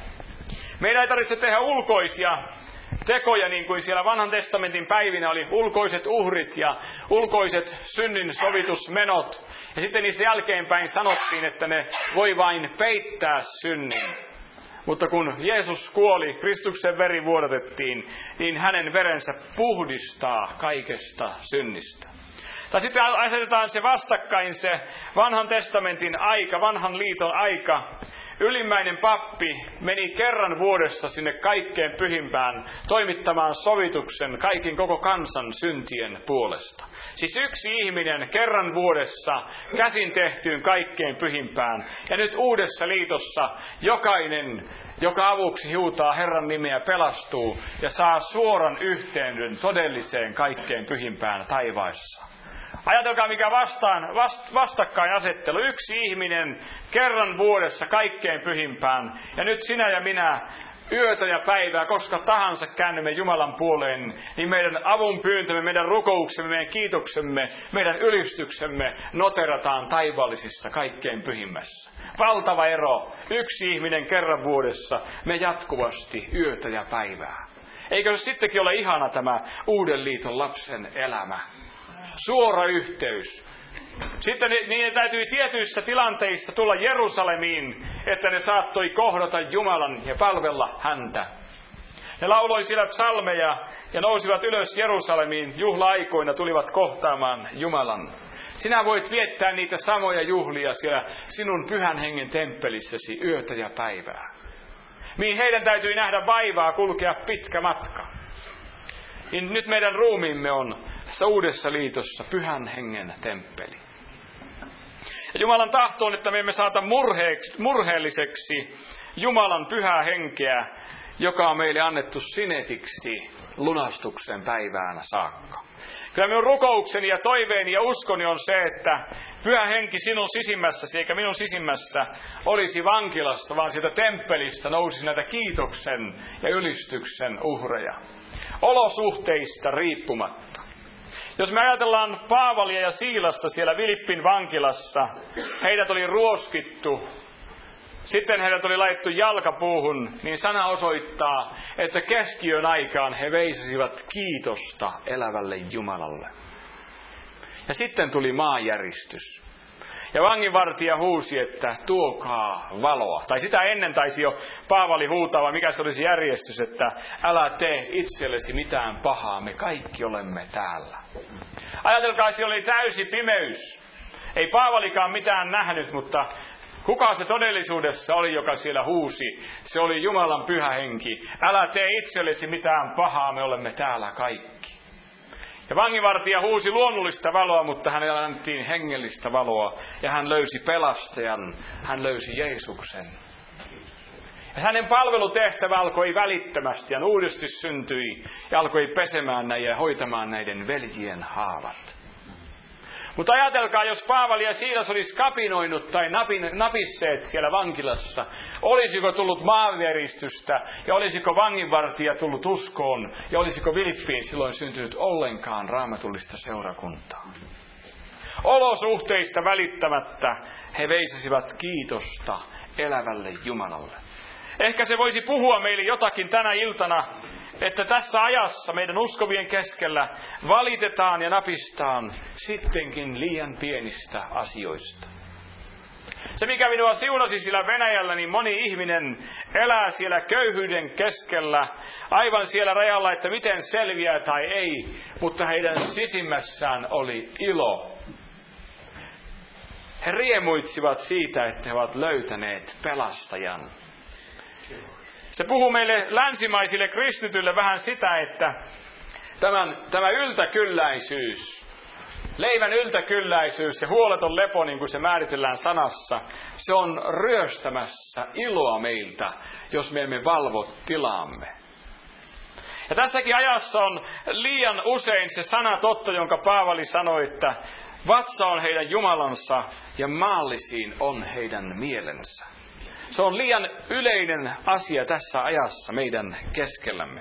Meidän ei tarvitse tehdä ulkoisia tekoja, niin kuin siellä vanhan testamentin päivinä oli ulkoiset uhrit ja ulkoiset synnin sovitusmenot. Ja sitten niistä jälkeenpäin sanottiin, että ne voi vain peittää synnin. Mutta kun Jeesus kuoli, Kristuksen veri vuodatettiin, niin hänen verensä puhdistaa kaikesta synnistä. Tai sitten asetetaan se vastakkain se vanhan testamentin aika, vanhan liiton aika. Ylimmäinen pappi meni kerran vuodessa sinne kaikkein pyhimpään toimittamaan sovituksen kaikin koko kansan syntien puolesta. Siis yksi ihminen kerran vuodessa käsin tehtyyn kaikkein pyhimpään. Ja nyt uudessa liitossa jokainen, joka avuksi huutaa Herran nimeä, pelastuu ja saa suoran yhteyden todelliseen kaikkein pyhimpään taivaassa. Ajatelkaa mikä vastakkainasettelu. Yksi ihminen kerran vuodessa kaikkein pyhimpään. Ja nyt sinä ja minä yötä ja päivää, koska tahansa käännymme Jumalan puoleen, niin meidän avunpyyntömme, meidän rukouksemme, meidän kiitoksemme, meidän ylistyksemme noterataan taivaallisissa kaikkein pyhimmässä. Valtava ero. Yksi ihminen kerran vuodessa, me jatkuvasti yötä ja päivää. Eikö se sittenkin ole ihana tämä uuden liiton lapsen elämä? Suora yhteys. Sitten niiden täytyi tietyissä tilanteissa tulla Jerusalemiin, että ne saattoi kohdata Jumalan ja palvella häntä. Ne lauloi siellä psalmeja ja nousivat ylös Jerusalemiin juhla-aikoina, tulivat kohtaamaan Jumalan. Sinä voit viettää niitä samoja juhlia siellä sinun pyhän hengen temppelissäsi yötä ja päivää. Mihin heidän täytyi nähdä vaivaa kulkea pitkä matka. Niin nyt meidän ruumiimme on tässä uudessa liitossa pyhän hengen temppeli. Ja Jumalan tahto on, että me emme saata murheelliseksi Jumalan pyhää henkeä, joka on meille annettu sinetiksi lunastuksen päivään saakka. Kyllä minun rukoukseni ja toiveeni ja uskoni on se, että pyhä henki sinun sisimmässäsi eikä minun sisimmässä olisi vankilassa, vaan siitä temppelistä nousisi näitä kiitoksen ja ylistyksen uhreja. Olosuhteista riippumatta. Jos me ajatellaan Paavalia ja Siilasta siellä Filippin vankilassa, heidät oli ruoskittu, sitten heidät oli laitettu jalkapuuhun, niin sana osoittaa, että keskiyön aikaan he veisasivat kiitosta elävälle Jumalalle. Ja sitten tuli maanjäristys. Ja vanginvartija huusi, että tuokaa valoa. Tai sitä ennen taisi jo Paavali huutaa, vai mikä se olisi järjestys, että älä tee itsellesi mitään pahaa, me kaikki olemme täällä. Ajatelkaa, siellä oli täysi pimeys. Ei Paavalikaan mitään nähnyt, mutta kuka se todellisuudessa oli, joka siellä huusi? Se oli Jumalan pyhä henki. Älä tee itsellesi mitään pahaa, me olemme täällä kaikki. Ja vanginvartija huusi luonnollista valoa, mutta hänelle annettiin hengellistä valoa. Ja hän löysi pelastajan, hän löysi Jeesuksen. Ja hänen palvelutehtävä alkoi välittömästi, hän uudesti syntyi ja alkoi pesemään näitä ja hoitamaan näiden veljien haavat. Mutta ajatelkaa, jos Paavali ja Siilas olisi kapinoinut tai napisseet siellä vankilassa, olisiko tullut maanjäristystä ja olisiko vanginvartija tullut uskoon ja olisiko Filippiin silloin syntynyt ollenkaan raamatullista seurakuntaa. Olosuhteista välittämättä he veisasivat kiitosta elävälle Jumalalle. Ehkä se voisi puhua meille jotakin tänä iltana, että tässä ajassa meidän uskovien keskellä valitetaan ja napistaan sittenkin liian pienistä asioista. Se mikä minua siunasi sillä Venäjällä, niin moni ihminen elää siellä köyhyyden keskellä, aivan siellä rajalla, että miten selviää tai ei, mutta heidän sisimmässään oli ilo. He riemuitsivat siitä, että he ovat löytäneet pelastajan. Se puhuu meille länsimaisille kristityille vähän sitä, että tämä yltäkylläisyys, leivän yltäkylläisyys ja huoleton lepo, niin kuin se määritellään sanassa, se on ryöstämässä iloa meiltä, jos me emme valvo tilaamme. Ja tässäkin ajassa on liian usein se sana totta, jonka Paavali sanoi, että vatsa on heidän jumalansa ja maallisiin on heidän mielensä. Se on liian yleinen asia tässä ajassa meidän keskellämme.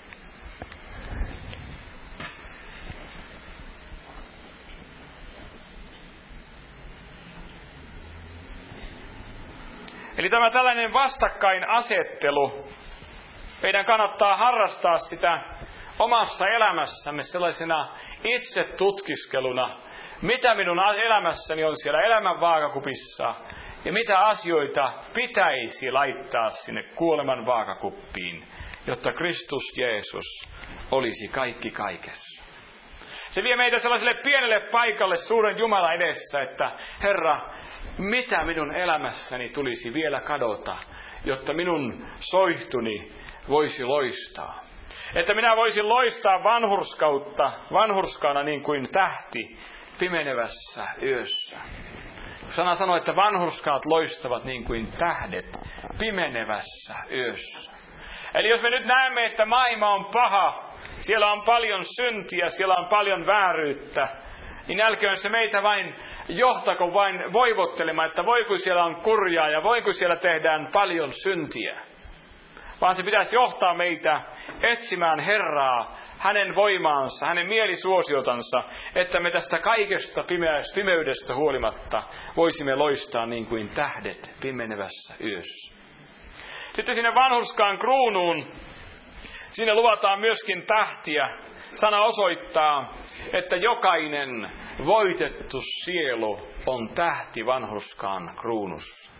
Eli tämä tällainen vastakkainasettelu, meidän kannattaa harrastaa sitä omassa elämässämme sellaisena itse tutkiskeluna, mitä minun elämässäni on siellä elämän vaakakupissa ja mitä asioita pitäisi laittaa sinne kuoleman vaakakuppiin, jotta Kristus Jeesus olisi kaikki kaikessa. Se vie meitä sellaiselle pienelle paikalle suuren Jumalan edessä, että Herra, mitä minun elämässäni tulisi vielä kadota, jotta minun soihtuni voisi loistaa. Että minä voisin loistaa vanhurskaana niin kuin tähti pimenevässä yössä. Sana sanoo, että vanhurskaat loistavat niin kuin tähdet pimenevässä yössä. Eli jos me nyt näemme, että maailma on paha, siellä on paljon syntiä, siellä on paljon vääryyttä, niin älköön se meitä vain johtako vain voivottelemaan, että voiko siellä on kurjaa ja voiko siellä tehdään paljon syntiä. Vaan se pitäisi johtaa meitä etsimään Herraa, hänen voimaansa, hänen mielisuosiotansa, että me tästä kaikesta pimeydestä huolimatta voisimme loistaa niin kuin tähdet pimenevässä yössä. Sitten sinne vanhurskaan kruunuun, siinä luvataan myöskin tähtiä. Sana osoittaa, että jokainen voitettu sielu on tähti vanhurskaan kruunussa.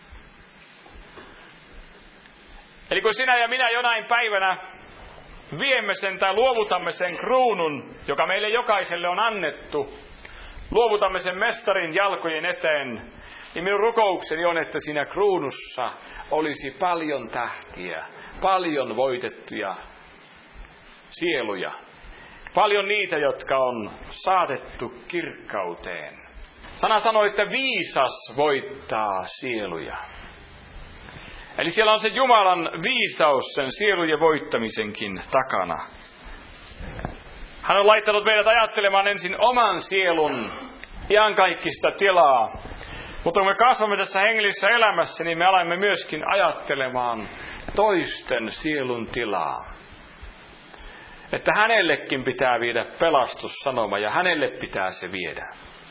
Eli kun sinä ja minä jonain päivänä viemme sen tai luovutamme sen kruunun, joka meille jokaiselle on annettu, luovutamme sen mestarin jalkojen eteen, niin minun rukoukseni on, että siinä kruunussa olisi paljon tähtiä, paljon voitettuja sieluja. Paljon niitä, jotka on saatettu kirkkauteen. Sana sanoo, että viisas voittaa sieluja. Eli siellä on se Jumalan viisaus sen sielujen voittamisenkin takana. Hän on laittanut meidät ajattelemaan ensin oman sielun iankaikkista tilaa. Mutta kun me kasvamme tässä hengellisessä elämässä, niin me alamme myöskin ajattelemaan toisten sielun tilaa. Että hänellekin pitää viedä pelastussanoma ja hänelle pitää se viedä.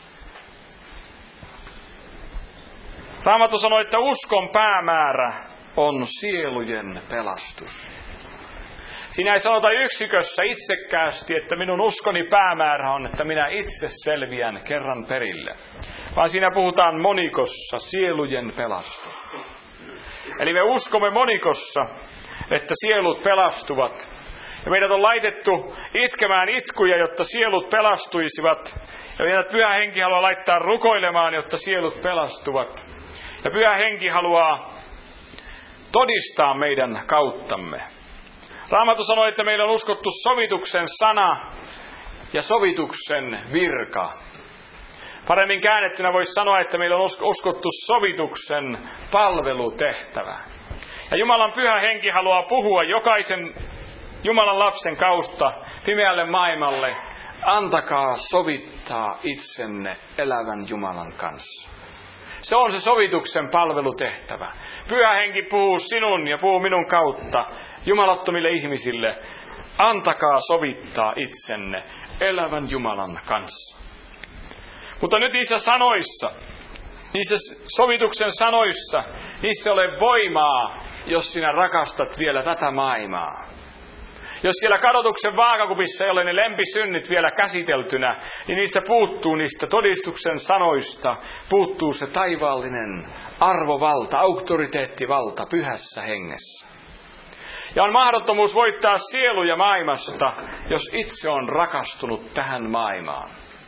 Raamattu sanoo, että uskon päämäärä on sielujen pelastus. Siinä ei sanota yksikössä itsekkäästi, että minun uskoni päämäärä on, että minä itse selviän kerran perille. Vaan siinä puhutaan monikossa sielujen pelastus. Eli me uskomme monikossa, että sielut pelastuvat. Ja meidät on laitettu itkemään itkuja, jotta sielut pelastuisivat. Ja meidät Pyhä Henki haluaa laittaa rukoilemaan, jotta sielut pelastuvat. Ja Pyhä Henki haluaa todistaa meidän kauttamme. Raamattu sanoi, että meillä on uskottu sovituksen sana ja sovituksen virka. Paremmin käännettynä voisi sanoa, että meillä on uskottu sovituksen palvelutehtävä. Ja Jumalan Pyhä Henki haluaa puhua jokaisen Jumalan lapsen kautta pimeälle maailmalle. Antakaa sovittaa itsenne elävän Jumalan kanssa. Se on se sovituksen palvelutehtävä. Pyhä Henki puhuu sinun ja puhuu minun kautta jumalattomille ihmisille. Antakaa sovittaa itsenne elävän Jumalan kanssa. Mutta nyt niissä sanoissa, niissä sovituksen sanoissa, niissä ei ole voimaa, jos sinä rakastat vielä tätä maailmaa. Jos siellä kadotuksen vaakakupissa ei ole ne lempisynnit vielä käsiteltynä, niin niistä todistuksen sanoista, puuttuu se taivaallinen arvovalta, auktoriteettivalta pyhässä hengessä. Ja on mahdottomuus voittaa sieluja maailmasta, jos itse on rakastunut tähän maailmaan.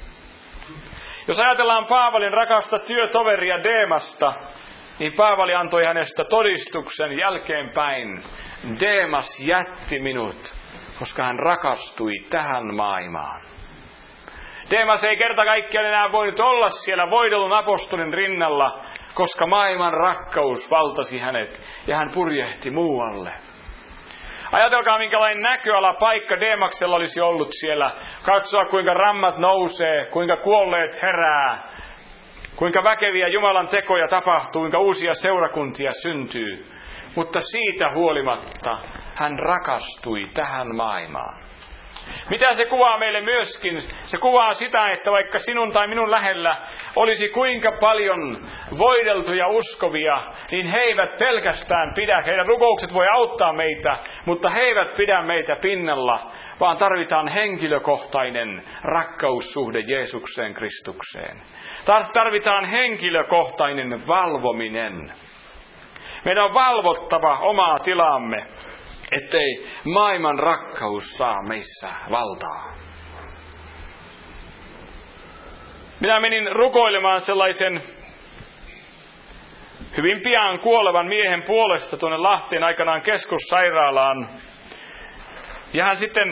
Jos ajatellaan Paavalin rakasta työtoveria Deemasta, niin Paavali antoi hänestä todistuksen jälkeenpäin. Deemas jätti minut, koska hän rakastui tähän maailmaan. Deemas ei kerta kaikkiaan enää voinut olla siellä voidellun apostolin rinnalla, koska maailman rakkaus valtasi hänet ja hän purjehti muualle. Ajatelkaa, minkälainen näköala paikka Deemaksella olisi ollut siellä. Katsoa, kuinka rammat nousee, kuinka kuolleet herää, kuinka väkeviä Jumalan tekoja tapahtuu, kuinka uusia seurakuntia syntyy. Mutta siitä huolimatta hän rakastui tähän maailmaan. Mitä se kuvaa meille myöskin? Se kuvaa sitä, että vaikka sinun tai minun lähellä olisi kuinka paljon voideltuja uskovia, niin he eivät pelkästään pidä. Heidän rukoukset voi auttaa meitä, mutta he eivät pidä meitä pinnalla, vaan tarvitaan henkilökohtainen rakkaussuhde Jeesukseen Kristukseen. Tarvitaan henkilökohtainen valvominen. Meidän on valvottava omaa tilaamme, ettei maailman rakkaus saa meissä valtaa. Minä menin rukoilemaan sellaisen hyvin pian kuolevan miehen puolesta tuonne Lahteen aikanaan keskussairaalaan. Ja hän sitten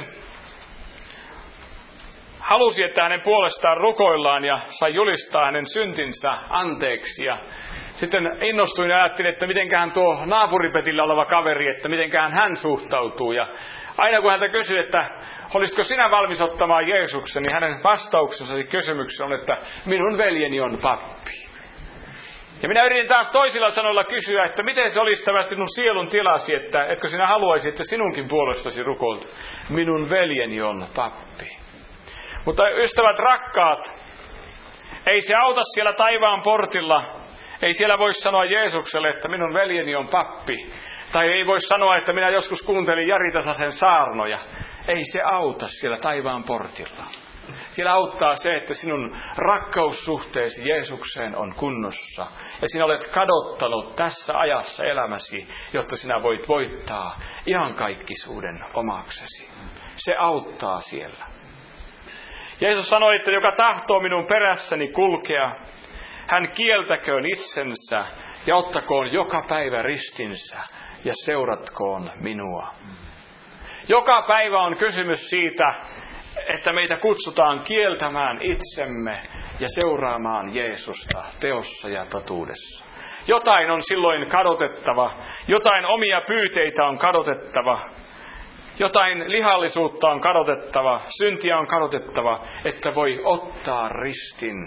halusi, että hänen puolestaan rukoillaan ja sai julistaa hänen syntinsä anteeksi. Ja sitten innostuin ja ajattelin, että mitenköhän tuo naapuripetillä oleva kaveri, että mitenköhän hän suhtautuu. Ja aina kun häntä kysyi, että olisitko sinä valmis ottamaan Jeesuksen, niin hänen vastauksensa kysymykseen on, että minun veljeni on pappi. Ja minä yritin taas toisilla sanoilla kysyä, että miten se olisi tämä sinun sielun tilasi, että etkö sinä haluaisi, että sinunkin puolestasi rukoilta. Minun veljeni on pappi. Mutta ystävät rakkaat, ei se auta siellä taivaan portilla. Ei siellä voi sanoa Jeesukselle, että minun veljeni on pappi. Tai ei voi sanoa, että minä joskus kuuntelin Jari Tasasen saarnoja. Ei se auta siellä taivaan portilla. Siellä auttaa se, että sinun rakkaussuhteesi Jeesukseen on kunnossa. Ja sinä olet kadottanut tässä ajassa elämäsi, jotta sinä voit voittaa iankaikkisuuden omaksesi. Se auttaa siellä. Jeesus sanoi, että joka tahtoo minun perässäni kulkea, hän kieltäköön itsensä ja ottakoon joka päivä ristinsä ja seuratkoon minua. Joka päivä on kysymys siitä, että meitä kutsutaan kieltämään itsemme ja seuraamaan Jeesusta teossa ja totuudessa. Jotain on silloin kadotettava, jotain omia pyyteitä on kadotettava, jotain lihallisuutta on kadotettava, syntiä on kadotettava, että voi ottaa ristin.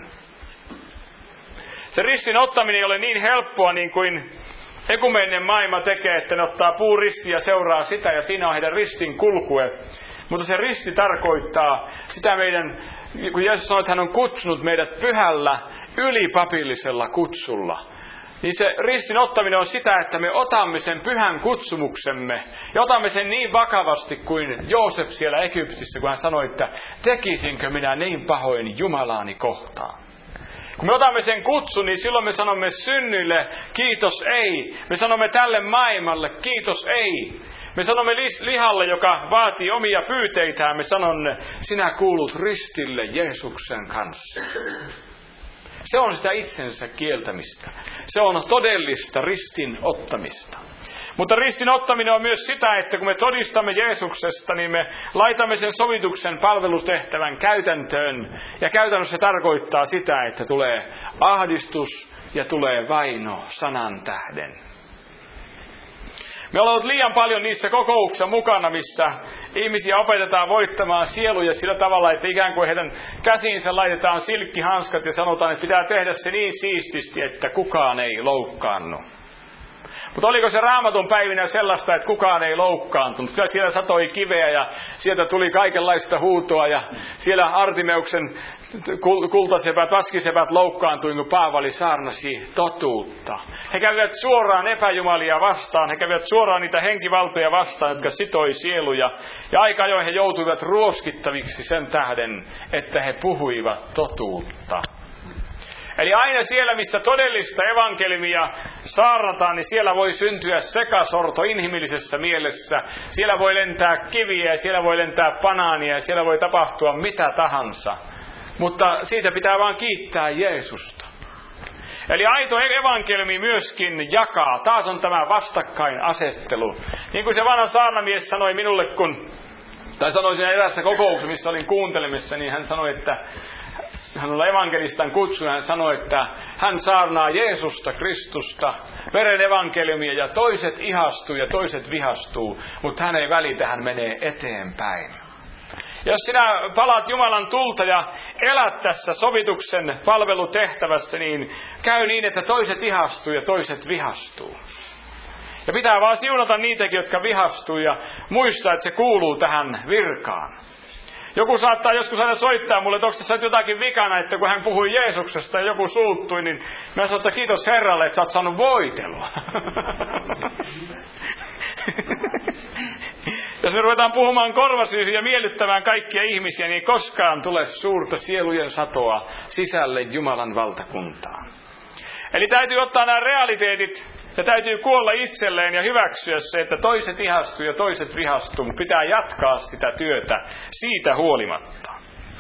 Se ristin ottaminen ei ole niin helppoa niin kuin ekumeeninen maailma tekee, että ne ottaa puuristi ja seuraa sitä ja siinä on heidän ristin kulkue. Mutta se risti tarkoittaa sitä meidän, kun Jeesus sanoi, että hän on kutsunut meidät pyhällä ylipapillisella kutsulla. Niin se ristin ottaminen on sitä, että me otamme sen pyhän kutsumuksemme ja otamme sen niin vakavasti kuin Joosef siellä Egyptissä, kun hän sanoi, että tekisinkö minä niin pahoin Jumalaani kohtaan. Kun me otamme sen kutsun, niin silloin me sanomme synnylle, kiitos ei. Me sanomme tälle maailmalle, kiitos ei. Me sanomme lihalle, joka vaatii omia pyyteitään, me sanomme, sinä kuulut ristille Jeesuksen kanssa. Se on sitä itsensä kieltämistä. Se on todellista ristin ottamista. Mutta ristin ottaminen on myös sitä, että kun me todistamme Jeesuksesta, niin me laitamme sen sovituksen palvelutehtävän käytäntöön. Ja käytännössä se tarkoittaa sitä, että tulee ahdistus ja tulee vaino sanan tähden. Me olemme olleet liian paljon niissä kokouksissa mukana, missä ihmisiä opetetaan voittamaan sieluja sillä tavalla, että ikään kuin heidän käsiinsä laitetaan silkkihanskat ja sanotaan, että pitää tehdä se niin siististi, että kukaan ei loukkaannu. Mutta oliko se Raamatun päivinä sellaista, että kukaan ei loukkaantunut? Kyllä siellä satoi kiveä ja sieltä tuli kaikenlaista huutoa ja siellä Artimeuksen kultasepät, vaskisepät loukkaantui, kun Paavali saarnasi totuutta. He kävivät suoraan epäjumalia vastaan, he kävivät suoraan niitä henkivaltoja vastaan, jotka sitoi sieluja. Ja aika ajoin he joutuivat ruoskittaviksi sen tähden, että he puhuivat totuutta. Eli aina siellä, missä todellista evankeliumia saarnataan, niin siellä voi syntyä sekasorto inhimillisessä mielessä. Siellä voi lentää kiviä, siellä voi lentää banaania, siellä voi tapahtua mitä tahansa. Mutta siitä pitää vaan kiittää Jeesusta. Eli aito evankeliumi myöskin jakaa. Taas on tämä vastakkainasettelu. Niin kuin se vanha saarnamies sanoi minulle, tai sanoi siinä erässä kokouksessa, missä olin kuuntelemassa, niin hän sanoi, että hän on evankelistan kutsu, hän sanoi, että hän saarnaa Jeesusta Kristusta, veren evankeliumia ja toiset ihastuu ja toiset vihastuu, mutta hän ei välitä, hän menee eteenpäin. Jos sinä palaat Jumalan tulta ja elät tässä sovituksen palvelutehtävässä, niin käy niin, että toiset ihastuu ja toiset vihastuu. Ja pitää vaan siunata niitäkin, jotka vihastuu ja muistaa, että se kuuluu tähän virkaan. Joku saattaa joskus aina soittaa mulle, että onko tässä jotakin vikana, että kun hän puhui Jeesuksesta ja joku suuttui, niin mä sanon, että kiitos Herralle, että sä oot saanut voitelua. Jos me ruvetaan puhumaan korvasyyhin ja miellyttämään kaikkia ihmisiä, niin koskaan tule suurta sielujen satoa sisälle Jumalan valtakuntaan. Eli täytyy ottaa nämä realiteetit ja täytyy kuolla itselleen ja hyväksyä se, että toiset ihastuu ja toiset vihastuu, mutta pitää jatkaa sitä työtä siitä huolimatta.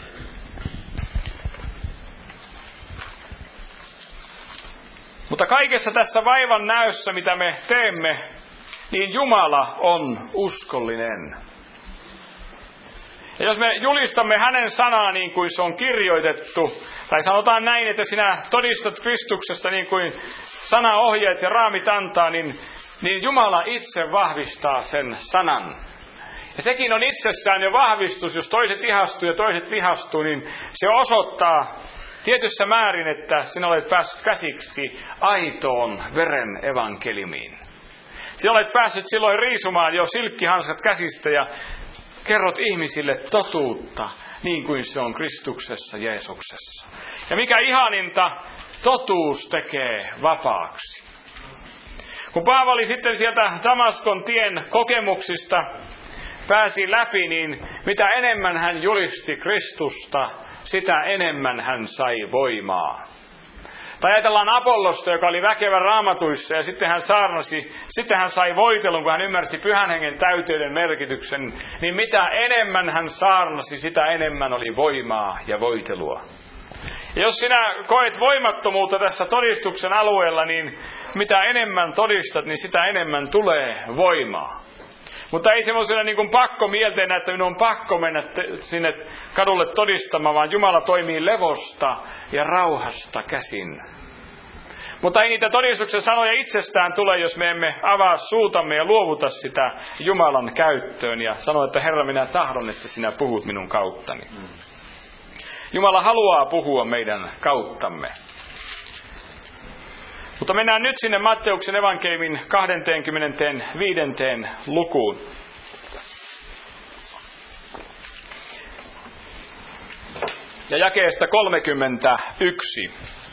Mutta kaikessa tässä vaivan näössä, mitä me teemme, niin Jumala on uskollinen. Ja jos me julistamme hänen sanaa niin kuin se on kirjoitettu, tai sanotaan näin, että sinä todistat Kristuksesta niin kuin sanaohjeet ja raamit antaa, niin Jumala itse vahvistaa sen sanan. Ja sekin on itsessään jo vahvistus, jos toiset ihastuu ja toiset vihastuu, niin se osoittaa tietyssä määrin, että sinä olet päässyt käsiksi aitoon veren evankeliumiin. Sinä olet päässyt silloin riisumaan jo silkkihanskat käsistä ja kerrot ihmisille totuutta, niin kuin se on Kristuksessa Jeesuksessa. Ja mikä ihaninta, totuus tekee vapaaksi. Kun Paavali sitten sieltä Damaskon tien kokemuksista pääsi läpi, niin mitä enemmän hän julisti Kristusta, sitä enemmän hän sai voimaa. Tai ajatellaan Apollosta, joka oli väkevä raamatuissa ja sitten hän saarnasi, sitten hän sai voitelun, kun hän ymmärsi Pyhän Hengen täyteyden merkityksen, niin mitä enemmän hän saarnasi, sitä enemmän oli voimaa ja voitelua. Ja jos sinä koet voimattomuutta tässä todistuksen alueella, niin mitä enemmän todistat, niin sitä enemmän tulee voimaa. Mutta ei semmoisena niin kuin pakkomielteenä, että minun on pakko mennä sinne kadulle todistamaan, vaan Jumala toimii levosta ja rauhasta käsin. Mutta ei niitä todistuksen sanoja itsestään tule, jos me emme avaa suutamme ja luovuta sitä Jumalan käyttöön ja sano, että Herra, minä tahdon, että sinä puhut minun kauttani. Jumala haluaa puhua meidän kauttamme. Mutta mennään nyt sinne Matteuksen evankeliumin 25. lukuun. Ja jakeesta 31.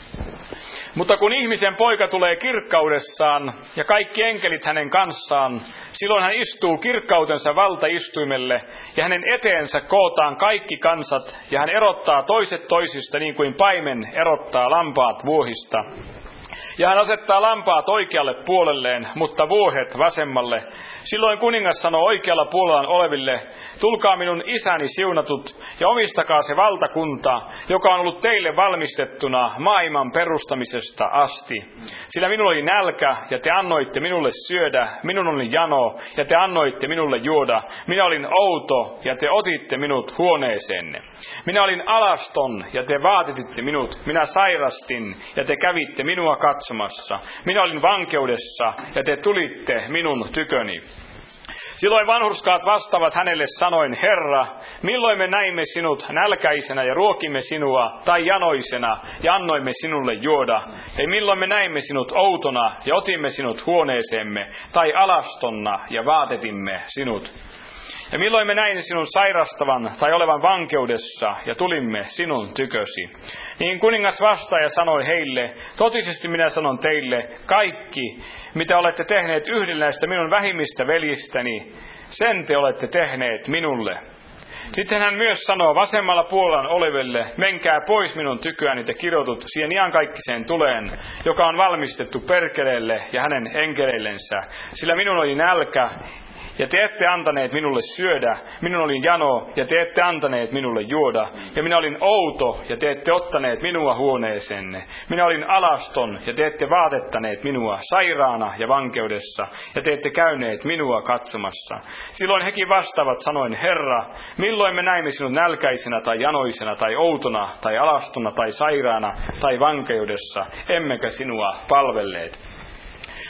Mutta kun ihmisen poika tulee kirkkaudessaan ja kaikki enkelit hänen kanssaan, silloin hän istuu kirkkautensa valtaistuimelle ja hänen eteensä kootaan kaikki kansat ja hän erottaa toiset toisista niin kuin paimen erottaa lampaat vuohista. Ja hän asettaa lampaat oikealle puolelleen, mutta vuohet vasemmalle. Silloin kuningas sanoo oikealla puolellaan oleville, tulkaa minun isäni siunatut ja omistakaa se valtakunta, joka on ollut teille valmistettuna maailman perustamisesta asti. Sillä minulla oli nälkä ja te annoitte minulle syödä, minun oli jano ja te annoitte minulle juoda. Minä olin outo ja te otitte minut huoneeseenne. Minä olin alaston ja te vaatititte minut. Minä sairastin ja te kävitte minua katsomassa. Minä olin vankeudessa ja te tulitte minun tyköni. Silloin vanhurskaat vastaavat hänelle sanoen, Herra, milloin me näimme sinut nälkäisenä ja ruokimme sinua, tai janoisena ja annoimme sinulle juoda, ja milloin me näimme sinut outona ja otimme sinut huoneeseemme, tai alastonna ja vaatetimme sinut. Ja milloin me näin sinun sairastavan tai olevan vankeudessa ja tulimme sinun tykösi. Niin kuningas vastaa ja sanoi heille, totisesti minä sanon teille, kaikki, mitä olette tehneet yhdellä näistä minun vähimmistä veljistäni, sen te olette tehneet minulle. Sitten hän myös sanoo vasemmalla puolella oleville, menkää pois minun tyköäni te kirjoitut siihen iankaikkiseen tuleen, joka on valmistettu perkeleelle ja hänen enkeleillensä, sillä minun oli nälkä, ja te ette antaneet minulle syödä, minun olin jano, ja te ette antaneet minulle juoda, ja minä olin outo, ja te ette ottaneet minua huoneeseenne. Minä olin alaston, ja te ette vaatettaneet minua sairaana ja vankeudessa, ja te ette käyneet minua katsomassa. Silloin hekin vastaavat sanoen, Herra, milloin me näimme sinut nälkäisenä tai janoisena tai outona tai alastona tai sairaana tai vankeudessa, emmekä sinua palvelleet.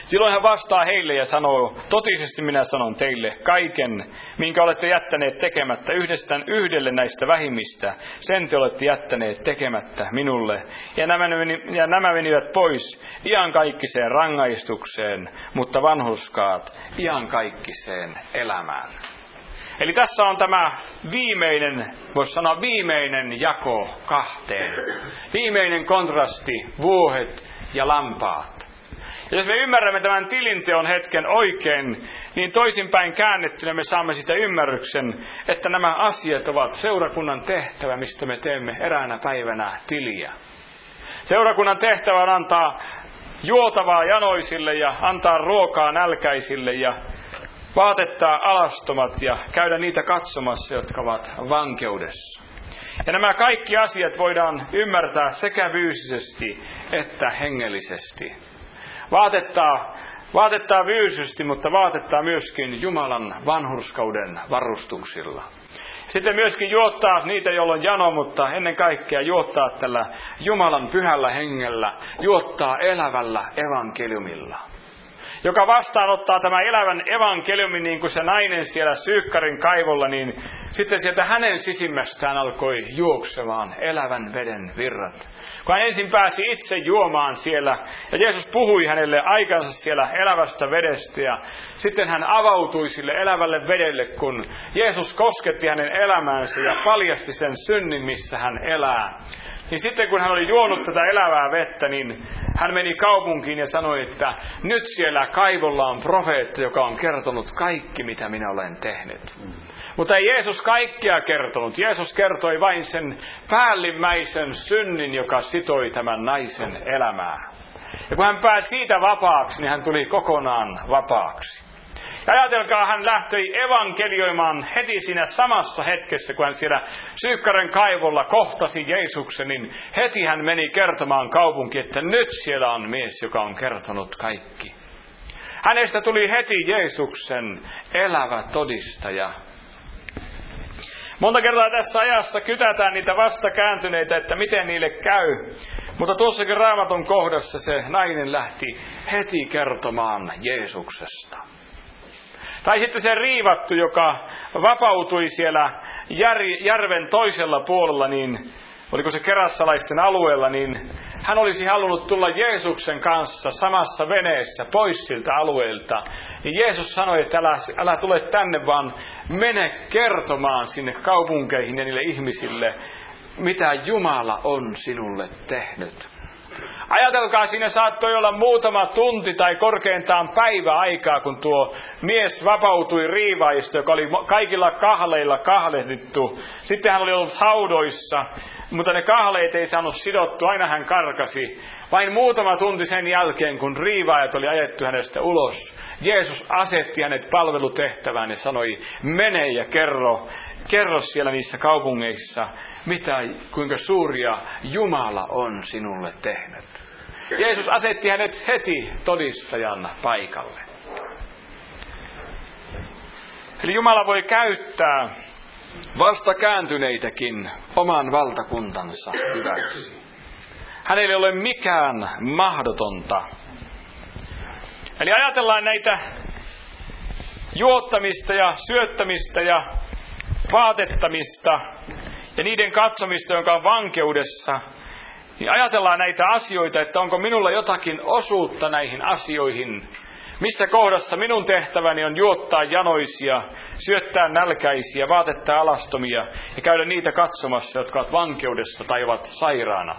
Silloin hän vastaa heille ja sanoo, totisesti minä sanon teille, kaiken, minkä olette jättäneet tekemättä yhdelle näistä vähimmistä, sen te olette jättäneet tekemättä minulle. Ja nämä menivät pois iankaikkiseen rangaistukseen, mutta vanhurskaat iankaikkiseen elämään. Eli tässä on tämä viimeinen, voisi sanoa viimeinen jako kahteen. Viimeinen kontrasti, vuohet ja lampaat. Ja jos me ymmärrämme tämän tilinteon hetken oikein, niin toisinpäin käännettynä me saamme sitä ymmärryksen, että nämä asiat ovat seurakunnan tehtävä, mistä me teemme eräänä päivänä tiliä. Seurakunnan tehtävä on antaa juotavaa janoisille ja antaa ruokaa nälkäisille ja vaatettaa alastomat ja käydä niitä katsomassa, jotka ovat vankeudessa. Ja nämä kaikki asiat voidaan ymmärtää sekä fyysisesti että hengellisesti. Vaatettaa fyysisesti, mutta vaatettaa myöskin Jumalan vanhurskauden varustuksilla. Sitten myöskin juottaa niitä, joilla on jano, mutta ennen kaikkea juottaa tällä Jumalan pyhällä hengellä, juottaa elävällä evankeliumilla. Joka vastaanottaa tämä elävän evankeliumin niin kuin se nainen siellä Syykkarin kaivolla, niin sitten sieltä hänen sisimmästään alkoi juoksemaan elävän veden virrat. Kun hän ensin pääsi itse juomaan siellä, ja Jeesus puhui hänelle aikansa siellä elävästä vedestä, ja sitten hän avautui sille elävälle vedelle, kun Jeesus kosketti hänen elämäänsä ja paljasti sen synnin, missä hän elää. Niin sitten kun hän oli juonut tätä elävää vettä, niin hän meni kaupunkiin ja sanoi, että nyt siellä kaivolla on profeetta, joka on kertonut kaikki, mitä minä olen tehnyt. Mutta ei Jeesus kaikkea kertonut. Jeesus kertoi vain sen päällimmäisen synnin, joka sitoi tämän naisen elämää. Ja kun hän pääsi siitä vapaaksi, niin hän tuli kokonaan vapaaksi. Ja ajatelkaa, hän lähtyi evankelioimaan heti siinä samassa hetkessä, kun hän siellä Syykkaren kaivolla kohtasi Jeesuksen, niin heti hän meni kertomaan kaupunkiin, että nyt siellä on mies, joka on kertonut kaikki. Hänestä tuli heti Jeesuksen elävä todistaja. Monta kertaa tässä ajassa kytätään niitä vastakääntyneitä, että miten niille käy. Mutta tuossakin Raamatun kohdassa se nainen lähti heti kertomaan Jeesuksesta. Tai sitten se riivattu, joka vapautui siellä järven toisella puolella, niin oliko se kerassalaisten alueella, niin hän olisi halunnut tulla Jeesuksen kanssa samassa veneessä pois siltä alueelta. Niin Jeesus sanoi, että älä tule tänne, vaan mene kertomaan sinne kaupunkeihin ja niille ihmisille, mitä Jumala on sinulle tehnyt. Ajatelkaa, siinä saattoi olla muutama tunti tai korkeintaan päivä aikaa, kun tuo mies vapautui riivaajista, joka oli kaikilla kahleilla kahlehdittu. Sitten hän oli ollut haudoissa, mutta ne kahleet ei saanut sidottua, aina hän karkasi. Vain muutama tunti sen jälkeen, kun riivaajat oli ajettu hänestä ulos, Jeesus asetti hänet palvelutehtävään ja sanoi, mene ja kerro siellä niissä kaupungeissa, kuinka suuria Jumala on sinulle tehnyt. Jeesus asetti hänet heti todistajan paikalle. Eli Jumala voi käyttää vastakääntyneitäkin oman valtakuntansa hyväksi. Hänelle ei ole mikään mahdotonta. Eli ajatellaan näitä juottamista ja syöttämistä ja vaatettamista ja niiden katsomista, jonka on vankeudessa, niin ajatellaan näitä asioita, että onko minulla jotakin osuutta näihin asioihin. Missä kohdassa minun tehtäväni on juottaa janoisia, syöttää nälkäisiä, vaatettaa alastomia ja käydä niitä katsomassa, jotka ovat vankeudessa tai ovat sairaana.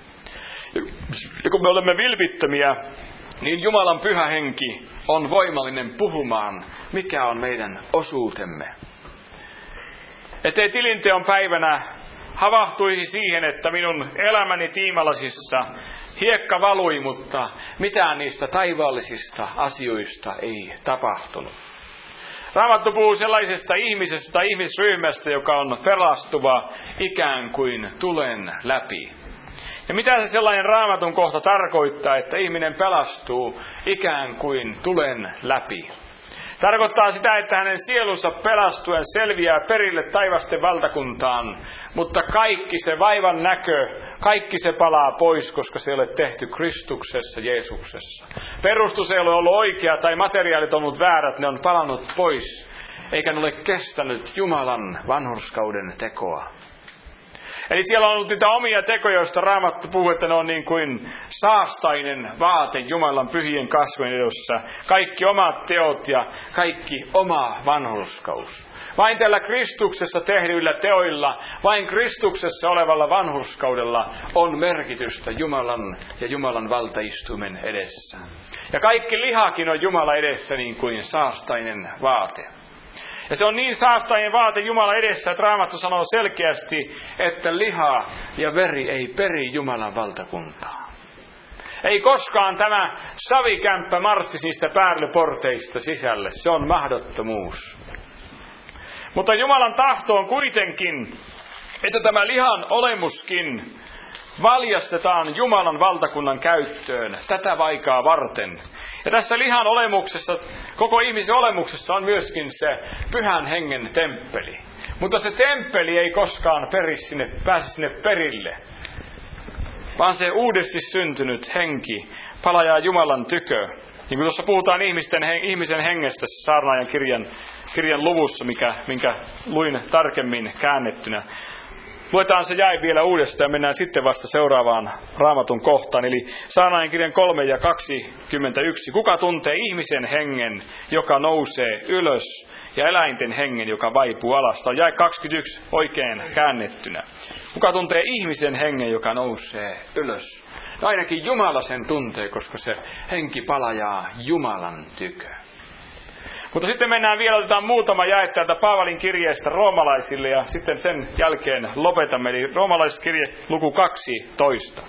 Ja kun me olemme vilpittömiä, niin Jumalan pyhä henki on voimallinen puhumaan, mikä on meidän osuutemme. Ettei tilinteon päivänä havahtuisi siihen, että minun elämäni tiimalasissa hiekka valui, mutta mitään niistä taivaallisista asioista ei tapahtunut. Raamattu puhuu sellaisesta ihmisestä tai ihmisryhmästä, joka on pelastuva ikään kuin tulen läpi. Ja mitä se sellainen Raamatun kohta tarkoittaa, että ihminen pelastuu ikään kuin tulen läpi? Tarkoittaa sitä, että hänen sielunsa pelastuen selviää perille taivasten valtakuntaan, mutta kaikki se vaivan näkö, kaikki se palaa pois, koska se ei ole tehty Kristuksessa, Jeesuksessa. Perustus ei ole ollut oikea tai materiaalit on ollut väärät, ne on palannut pois, eikä ne ole kestänyt Jumalan vanhurskauden tekoa. Eli siellä on ollut niitä omia tekoja, joista Raamattu puhuu, että ne on niin kuin saastainen vaate Jumalan pyhien kasvojen edessä. Kaikki omat teot ja kaikki oma vanhurskaus. Vain tällä Kristuksessa tehdyillä teoilla, vain Kristuksessa olevalla vanhurskaudella on merkitystä Jumalan ja Jumalan valtaistuimen edessä. Ja kaikki lihakin on Jumala edessä niin kuin saastainen vaate. Ja se on niin saastainen vaate Jumala edessä, että Raamattu sanoo selkeästi, että liha ja veri ei peri Jumalan valtakuntaa. Ei koskaan tämä savikämppä marssisi niistä päällöporteista sisälle. Se on mahdottomuus. Mutta Jumalan tahto on kuitenkin, että tämä lihan olemuskin valjastetaan Jumalan valtakunnan käyttöön tätä vaikaa varten. Ja tässä lihan olemuksessa, koko ihmisen olemuksessa on myöskin se pyhän hengen temppeli. Mutta se temppeli ei koskaan pääse sinne perille, vaan se uudesti syntynyt henki palaa Jumalan tykö. Niin kuin tuossa puhutaan ihmisen hengestä saarnaajan kirjan luvussa, minkä luin tarkemmin käännettynä. Luetaan se jae vielä uudestaan ja mennään sitten vasta seuraavaan Raamatun kohtaan. Eli saarnaajan kirjan 3 ja 21. Kuka tuntee ihmisen hengen, joka nousee ylös, ja eläinten hengen, joka vaipuu alas? Tämä on jae 21 oikein käännettynä. Kuka tuntee ihmisen hengen, joka nousee ylös? No ainakin Jumala sen tuntee, koska se henki palaa Jumalan tykö. Mutta sitten mennään vielä, otetaan muutama jae täältä Paavalin kirjeestä roomalaisille ja sitten sen jälkeen lopetamme. Eli roomalaiskirje luku 12.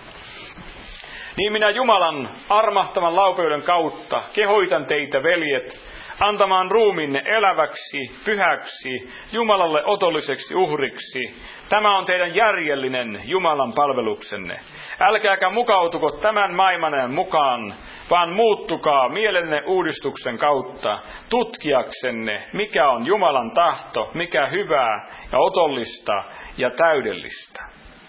Niin minä Jumalan armahtavan laupeuden kautta kehoitan teitä, veljet, antamaan ruumiinne eläväksi, pyhäksi, Jumalalle otolliseksi uhriksi. Tämä on teidän järjellinen Jumalan palveluksenne. Älkääkä mukautuko tämän maailman mukaan, vaan muuttukaa mielenne uudistuksen kautta, tutkiaksenne, mikä on Jumalan tahto, mikä hyvää ja otollista ja täydellistä.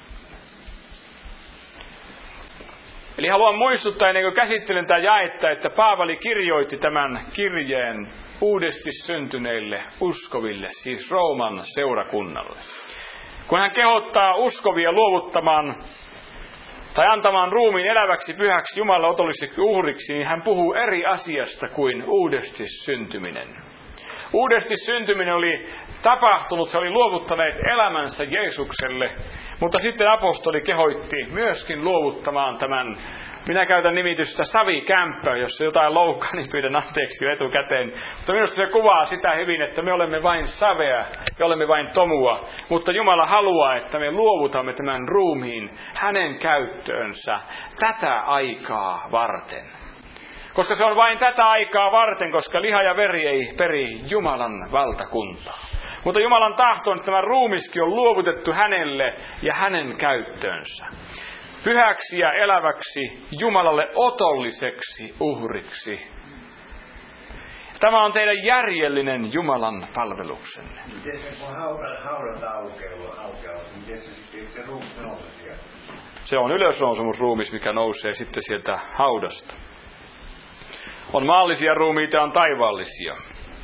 Eli haluan muistuttaa ennen kuin käsittelen tätä jaetta, että Paavali kirjoitti tämän kirjeen uudesti syntyneille uskoville, siis Rooman seurakunnalle. Kun hän kehottaa uskovia luovuttamaan tai antamaan ruumiin eläväksi, pyhäksi, Jumalalle otolliseksi uhriksi, niin hän puhuu eri asiasta kuin uudesti syntyminen. Uudesti syntyminen oli tapahtunut, he oli luovuttaneet elämänsä Jeesukselle, mutta sitten apostoli kehoitti myöskin luovuttamaan tämän, minä käytän nimitystä savikämppä, jos se jotain loukkaa, niin pyydän anteeksi jo etukäteen. Mutta minusta se kuvaa sitä hyvin, että me olemme vain savea ja olemme vain tomua, mutta Jumala haluaa, että me luovutamme tämän ruumiin hänen käyttöönsä tätä aikaa varten. Koska se on vain tätä aikaa varten, koska liha ja veri ei peri Jumalan valtakuntaa. Mutta Jumalan tahto on, että tämä ruumiskin on luovutettu hänelle ja hänen käyttöönsä. Pyhäksi ja eläväksi, Jumalalle otolliseksi uhriksi. Tämä on teidän järjellinen Jumalan palveluksenne. Miten se kun haudat aukeaa, miten se ruumis nousee sieltä? Se on ylösnousemusruumis, mikä nousee sitten sieltä haudasta. On maallisia ruumiita ja on taivaallisia.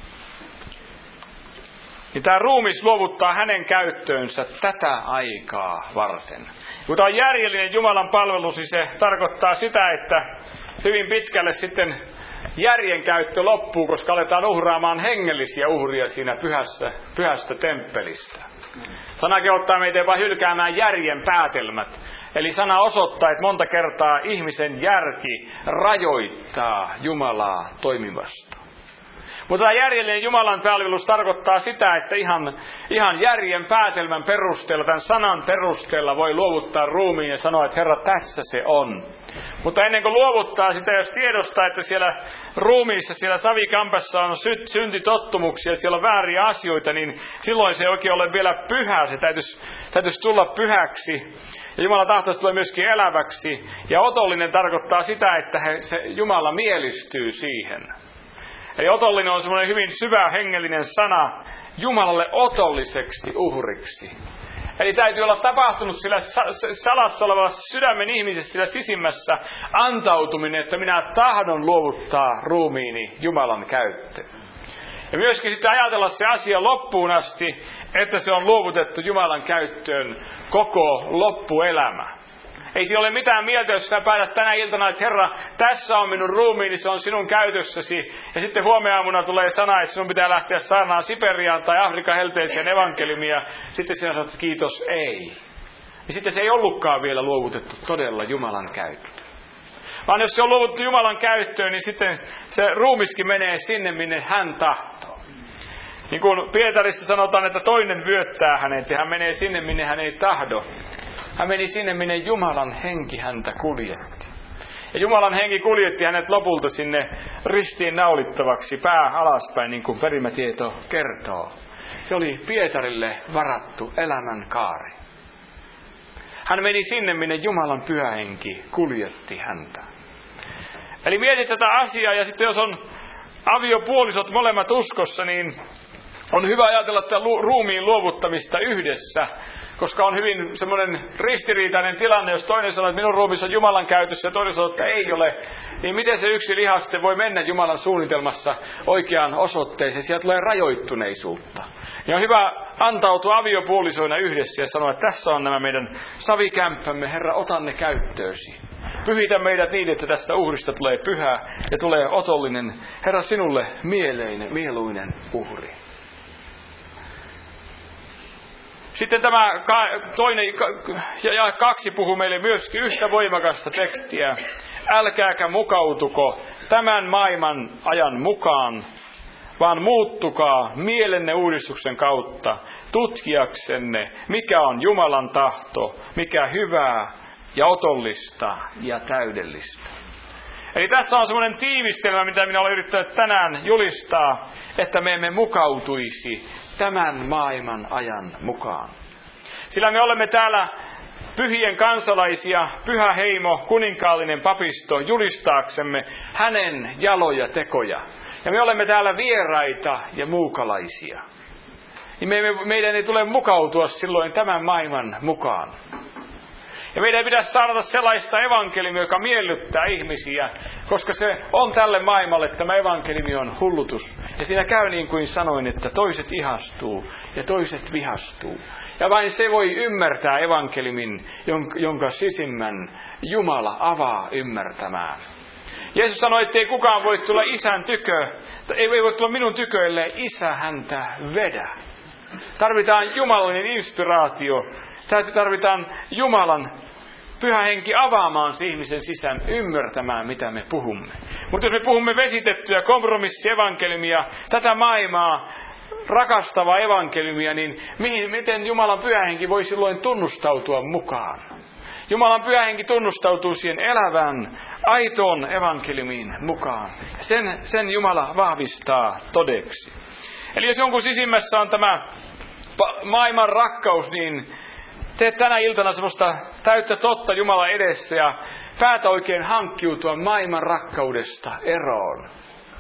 Niin tämä ruumis luovuttaa hänen käyttöönsä tätä aikaa varten. Kun tämä on järjellinen Jumalan palvelus, niin se tarkoittaa sitä, että hyvin pitkälle sitten järjen käyttö loppuu, koska aletaan uhraamaan hengellisiä uhria siinä pyhästä temppelistä. Sana kehottaa meitä vain hylkäämään järjen päätelmät. Eli sana osoittaa, että monta kertaa ihmisen järki rajoittaa Jumalaa toimimasta. Mutta tämä järjellinen Jumalan palvelus tarkoittaa sitä, että ihan järjen päätelmän perusteella, tämän sanan perusteella voi luovuttaa ruumiin ja sanoa, että Herra, tässä se on. Mutta ennen kuin luovuttaa sitä, jos tiedostaa, että siellä ruumiissa, siellä savikampassa on syntitottumuksia, siellä on vääriä asioita, niin silloin se ei oikein ole vielä pyhä. Se täytyisi tulla pyhäksi. Ja Jumala tahtoo, että tulee myöskin eläväksi. Ja otollinen tarkoittaa sitä, että Jumala mielistyy siihen. Eli otollinen on semmoinen hyvin syvä hengellinen sana Jumalalle otolliseksi uhriksi. Eli täytyy olla tapahtunut sillä salassa olevalla sydämen ihmisessä, sillä sisimmässä antautuminen, että minä tahdon luovuttaa ruumiini Jumalan käyttöön. Ja myöskin sitten ajatella se asia loppuun asti, että se on luovutettu Jumalan käyttöön koko loppuelämä. Ei siinä ole mitään mieltä, jos sä päätät tänä iltana, että Herra, tässä on minun ruumiini, se on sinun käytössäsi. Ja sitten huomenaamuna tulee sana, että sinun pitää lähteä saarnaan Siperiaan tai Afrikan helteeseen evankeliumia. Sitten sinä sanot, että kiitos, ei. Ja sitten se ei ollutkaan vielä luovutettu todella Jumalan käyttöön. Vaan jos se on luovutettu Jumalan käyttöön, niin sitten se ruumiskin menee sinne, minne hän tahtoo. Niin kuin Pietarissa sanotaan, että toinen vyöttää hänet ja hän menee sinne, minne hän ei tahdo. Hän meni sinne, minne Jumalan henki häntä kuljetti. Ja Jumalan henki kuljetti hänet lopulta sinne ristiin naulittavaksi, pää alaspäin, niin kuin perimätieto kertoo. Se oli Pietarille varattu elämän kaari. Hän meni sinne, minne Jumalan pyhä henki kuljetti häntä. Eli mieti tätä asiaa, ja sitten jos on aviopuolisot molemmat uskossa, niin on hyvä ajatella tätä ruumiin luovuttamista yhdessä. Koska on hyvin semmoinen ristiriitainen tilanne, jos toinen sanoo, että minun ruumis on Jumalan käytössä ja toinen sanoo, että ei ole. Niin miten se yksi lihaste voi mennä Jumalan suunnitelmassa oikeaan osoitteeseen? Sieltä tulee rajoittuneisuutta. Ja on hyvä antautua aviopuolisoina yhdessä ja sanoa, että tässä on nämä meidän savikämppämme, Herra, ota ne käyttöösi. Pyhitä meidät niin, että tästä uhrista tulee pyhä ja tulee otollinen, Herra, sinulle mieluinen uhri. Sitten tämä toinen ja 2 puhuu meille myöskin yhtä voimakasta tekstiä. Älkääkä mukautuko tämän maailman ajan mukaan, vaan muuttukaa mielenne uudistuksen kautta tutkiaksenne, mikä on Jumalan tahto, mikä hyvää ja otollista ja täydellistä. Eli tässä on semmoinen tiivistelmä, mitä minä olen yrittänyt tänään julistaa, että me emme mukautuisi tämän maailman ajan mukaan. Sillä me olemme täällä pyhien kansalaisia, pyhä heimo, kuninkaallinen papisto, julistaaksemme hänen jaloja tekoja. Ja me olemme täällä vieraita ja muukalaisia. Niin meidän ei tule mukautua silloin tämän maailman mukaan. Ja meidän ei pidä saada sellaista evankeliumia, joka miellyttää ihmisiä, koska se on tälle maailmalle, tämä evankeliumi on hullutus. Ja siinä käy niin kuin sanoin, että toiset ihastuu ja toiset vihastuu. Ja vain se voi ymmärtää evankeliumin, jonka sisimmän Jumala avaa ymmärtämään. Jeesus sanoi, että ei kukaan voi tulla isän tykö, ei voi tulla minun tykö, ellei isä häntä vedä. Tarvitaan jumalallinen inspiraatio. Tarvitaan Jumalan pyhä henki avaamaan ihmisen sisään ymmärtämään, mitä me puhumme. Mutta jos me puhumme vesitettyä kompromissievankeliumia, tätä maailmaa rakastavaa evankeliumia, niin miten Jumalan pyhä henki voi silloin tunnustautua mukaan? Jumalan pyhä henki tunnustautuu siihen elävään, aitoon evankeliumiin mukaan. Sen Jumala vahvistaa todeksi. Eli jos jonkun sisimmässä on tämä maailman rakkaus, niin tee tänä iltana semmoista täyttä totta Jumalan edessä ja päätä oikein hankkiutua maailman rakkaudesta eroon.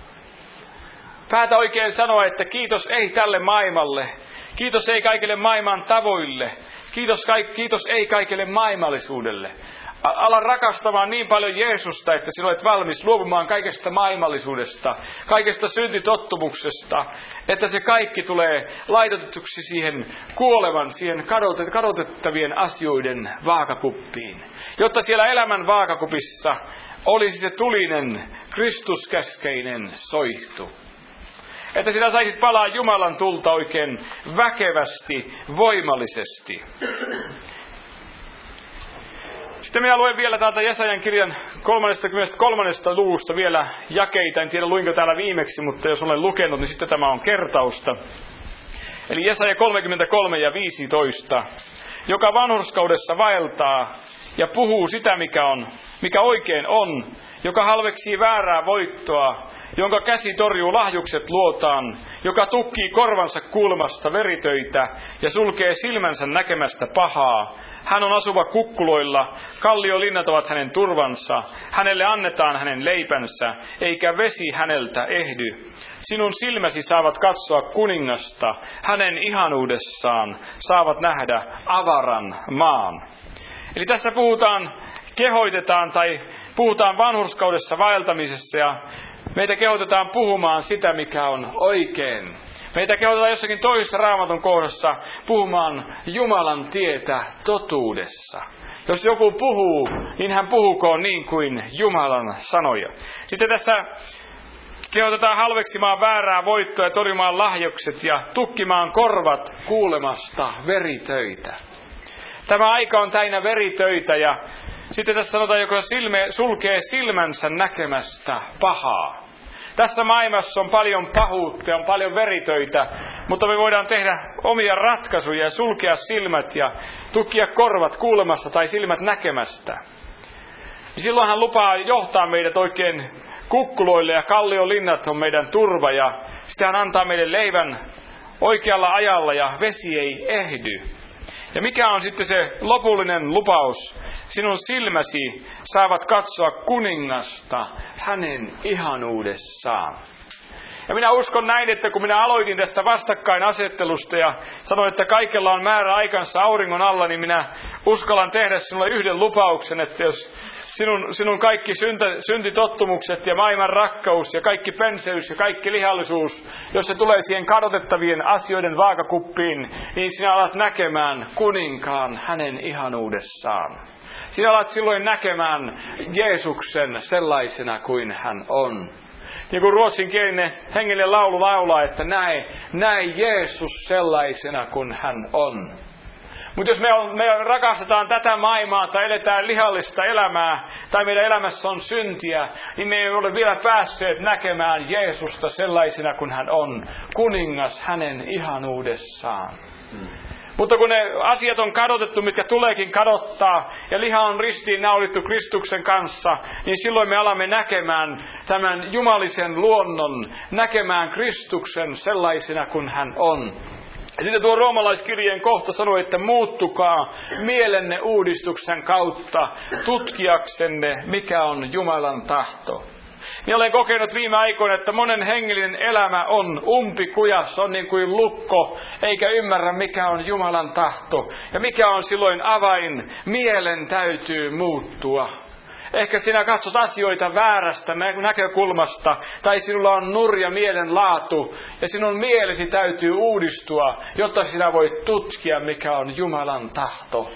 Päätä oikein sanoa, että kiitos ei tälle maailmalle, kiitos ei kaikille maailman tavoille, kiitos ei kaikille maailmallisuudelle. Ala rakastamaan niin paljon Jeesusta, että sinä olet valmis luopumaan kaikesta maailmallisuudesta, kaikesta syntitottumuksesta, että se kaikki tulee laitotetuksi siihen kuolevan, siihen kadotettavien asioiden vaakakuppiin. Jotta siellä elämän vaakakupissa olisi se tulinen, Kristuskäskeinen soihtu. Että sinä saisit palaa Jumalan tulta oikein väkevästi, voimallisesti. Sitten minä luen vielä täältä Jesajan kirjan 33. luvusta vielä jakeita. En tiedä luinko täällä viimeksi, mutta jos olen lukenut, niin sitten tämä on kertausta. Eli Jesaja 33 ja 15. Joka vanhurskaudessa vaeltaa ja puhuu sitä, mikä oikein on. Joka halveksii väärää voittoa jonka käsi torjuu lahjukset luotaan, joka tukkii korvansa kuulemasta veritöitä ja sulkee silmänsä näkemästä pahaa. Hän on asuva kukkuloilla, kalliolinnat ovat hänen turvansa, hänelle annetaan hänen leipänsä, eikä vesi häneltä ehdy. Sinun silmäsi saavat katsoa kuningasta, hänen ihanuudessaan saavat nähdä avaran maan. Eli tässä kehoitetaan tai puhutaan vanhurskaudessa vaeltamisessa ja meitä kehotetaan puhumaan sitä, mikä on oikein. Meitä kehotetaan jossakin toisessa Raamatun kohdassa puhumaan Jumalan tietä totuudessa. Jos joku puhuu, niin hän puhukoon niin kuin Jumalan sanoja. Sitten tässä kehotetaan halveksimaan väärää voittoa ja torjumaan lahjukset ja tukkimaan korvat kuulemasta veritöitä. Tämä aika on täynnä veritöitä ja sitten tässä sanotaan, joka sulkee silmänsä näkemästä pahaa. Tässä maailmassa on paljon pahuutta ja on paljon veritöitä, mutta me voidaan tehdä omia ratkaisuja ja sulkea silmät ja tukkia korvat kuulemasta tai silmät näkemästä. Silloin hän lupaa johtaa meidät oikein kukkuloille ja kalliolinnat on meidän turva ja sitten hän antaa meille leivän oikealla ajalla ja vesi ei ehdy. Ja mikä on sitten se lopullinen lupaus? Sinun silmäsi saavat katsoa kuningasta hänen ihanuudessaan. Ja minä uskon näin, että kun minä aloitin tästä vastakkainasettelusta ja sanoin, että kaikella on määrä aikansa auringon alla, niin minä uskallan tehdä sinulle yhden lupauksen, että jos sinun kaikki syntitottumukset ja maailman rakkaus ja kaikki penseys ja kaikki lihallisuus, jos se tulee siihen kadotettavien asioiden vaakakuppiin, niin sinä alat näkemään kuninkaan hänen ihanuudessaan. Sinä alat silloin näkemään Jeesuksen sellaisena kuin hän on. Niin kuin ruotsinkielinen hengellinen laulu laulaa, että näe Jeesus sellaisena kuin hän on. Mutta jos me rakastetaan tätä maailmaa tai eletään lihallista elämää tai meidän elämässä on syntiä, niin me ei ole vielä päässeet näkemään Jeesusta sellaisena kuin hän on. Kuningas hänen ihanuudessaan. Mutta kun ne asiat on kadotettu, mitkä tuleekin kadottaa, ja liha on ristiin naulittu Kristuksen kanssa, niin silloin me alamme näkemään tämän jumalisen luonnon, näkemään Kristuksen sellaisena kuin hän on. Ja sitten tuo roomalaiskirjeen kohta sanoo, että muuttukaa mielenne uudistuksen kautta tutkiaksenne, mikä on Jumalan tahto. Minä olen kokenut viime aikoina, että monen hengellinen elämä on umpikujas, on niin kuin lukko, eikä ymmärrä mikä on Jumalan tahto. Ja mikä on silloin avain, mielen täytyy muuttua. Ehkä sinä katsot asioita väärästä näkökulmasta, tai sinulla on nurja mielenlaatu, ja sinun mielesi täytyy uudistua, jotta sinä voit tutkia, mikä on Jumalan tahto.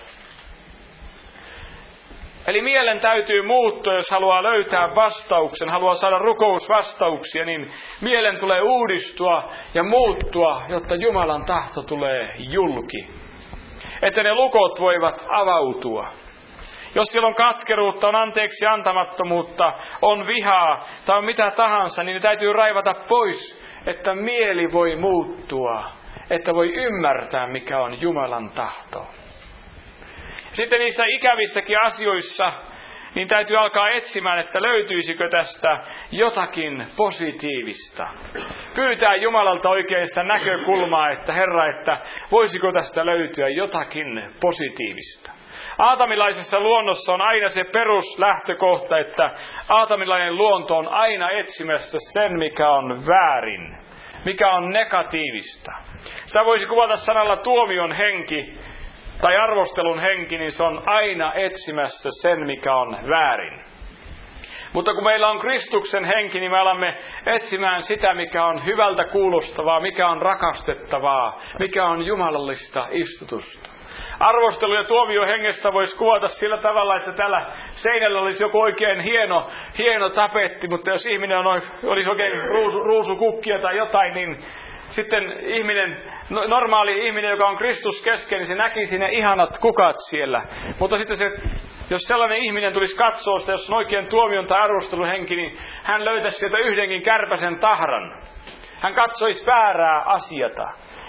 Eli mielen täytyy muuttua, jos haluaa löytää vastauksen, haluaa saada rukousvastauksia, niin mielen tulee uudistua ja muuttua, jotta Jumalan tahto tulee julki. Että ne lukot voivat avautua. Jos siellä on katkeruutta, on anteeksi antamattomuutta, on vihaa tai on mitä tahansa, niin ne täytyy raivata pois, että mieli voi muuttua, että voi ymmärtää, mikä on Jumalan tahto. Sitten niissä ikävissäkin asioissa, niin täytyy alkaa etsimään, että löytyisikö tästä jotakin positiivista. Pyytää Jumalalta oikein sitä näkökulmaa, että Herra, että voisiko tästä löytyä jotakin positiivista. Aatamilaisessa luonnossa on aina se peruslähtökohta, että aatamilainen luonto on aina etsimässä sen, mikä on väärin, mikä on negatiivista. Sitä voisi kuvata sanalla tuomion henki tai arvostelun henki, niin se on aina etsimässä sen, mikä on väärin. Mutta kun meillä on Kristuksen henki, niin me alamme etsimään sitä, mikä on hyvältä kuulostavaa, mikä on rakastettavaa, mikä on jumalallista istutusta. Arvostelu ja tuomio hengestä voisi kuvata sillä tavalla, että tällä seinällä olisi joku oikein hieno tapetti, mutta jos ihminen olisi oikein ruusukukkia tai jotain, niin sitten normaali ihminen, joka on Kristus kesken, niin se näkisi ne ihanat kukat siellä. Mutta sitten jos sellainen ihminen tulisi katsoa sitä, jos on oikein tuomion tai arvosteluhenki, niin hän löytäisi sieltä yhdenkin kärpäsen tahran. Hän katsoisi väärää asiata.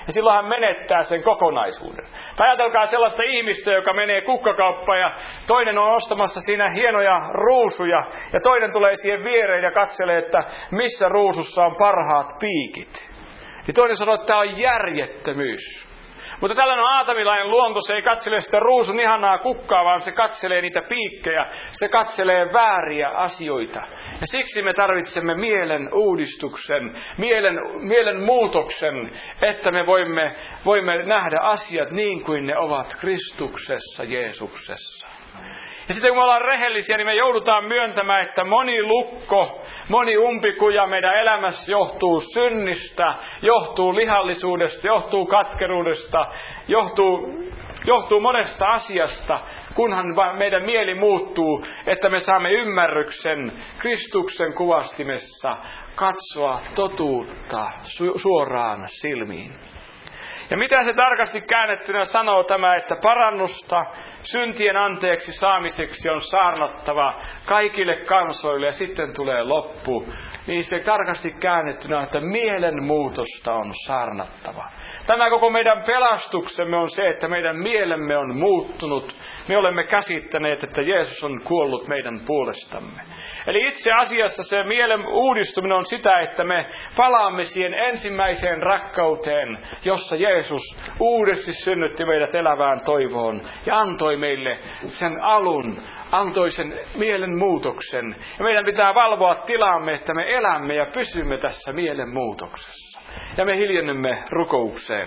Ja silloin hän menettää sen kokonaisuuden. Tai ajatelkaa sellaista ihmistä, joka menee kukkakauppaan ja toinen on ostamassa siinä hienoja ruusuja. Ja toinen tulee siihen viereen ja katselee, että missä ruusussa on parhaat piikit. Niin toinen sanoo, että tämä on järjettömyys. Mutta tällainen aatamilainen luonto, se ei katsele sitä ruusun ihanaa kukkaa, vaan se katselee niitä piikkejä, se katselee vääriä asioita. Ja siksi me tarvitsemme mielen uudistuksen, mielen muutoksen, että me voimme nähdä asiat niin kuin ne ovat Kristuksessa, Jeesuksessa. Ja sitten kun me ollaan rehellisiä, niin me joudutaan myöntämään, että moni lukko, moni umpikuja meidän elämässä johtuu synnistä, johtuu lihallisuudesta, johtuu katkeruudesta, johtuu monesta asiasta, kunhan meidän mieli muuttuu, että me saamme ymmärryksen Kristuksen kuvastimessa katsoa totuutta suoraan silmiin. Ja mitä se tarkasti käännettynä sanoo tämä, että parannusta syntien anteeksi saamiseksi on saarnattava kaikille kansoille ja sitten tulee loppu. Niin se tarkasti käännettynä, että mielenmuutosta on saarnattava. Tämä koko meidän pelastuksemme on se, että meidän mielemme on muuttunut. Me olemme käsittäneet, että Jeesus on kuollut meidän puolestamme. Eli itse asiassa se mielen uudistuminen on sitä, että me palaamme siihen ensimmäiseen rakkauteen, jossa Jeesus uudesti synnytti meidät elävään toivoon ja antoi meille sen alun, antoi sen mielen muutoksen. Ja meidän pitää valvoa tilaamme, että me elämme ja pysymme tässä mielen muutoksessa. Ja me hiljennymme rukoukseen.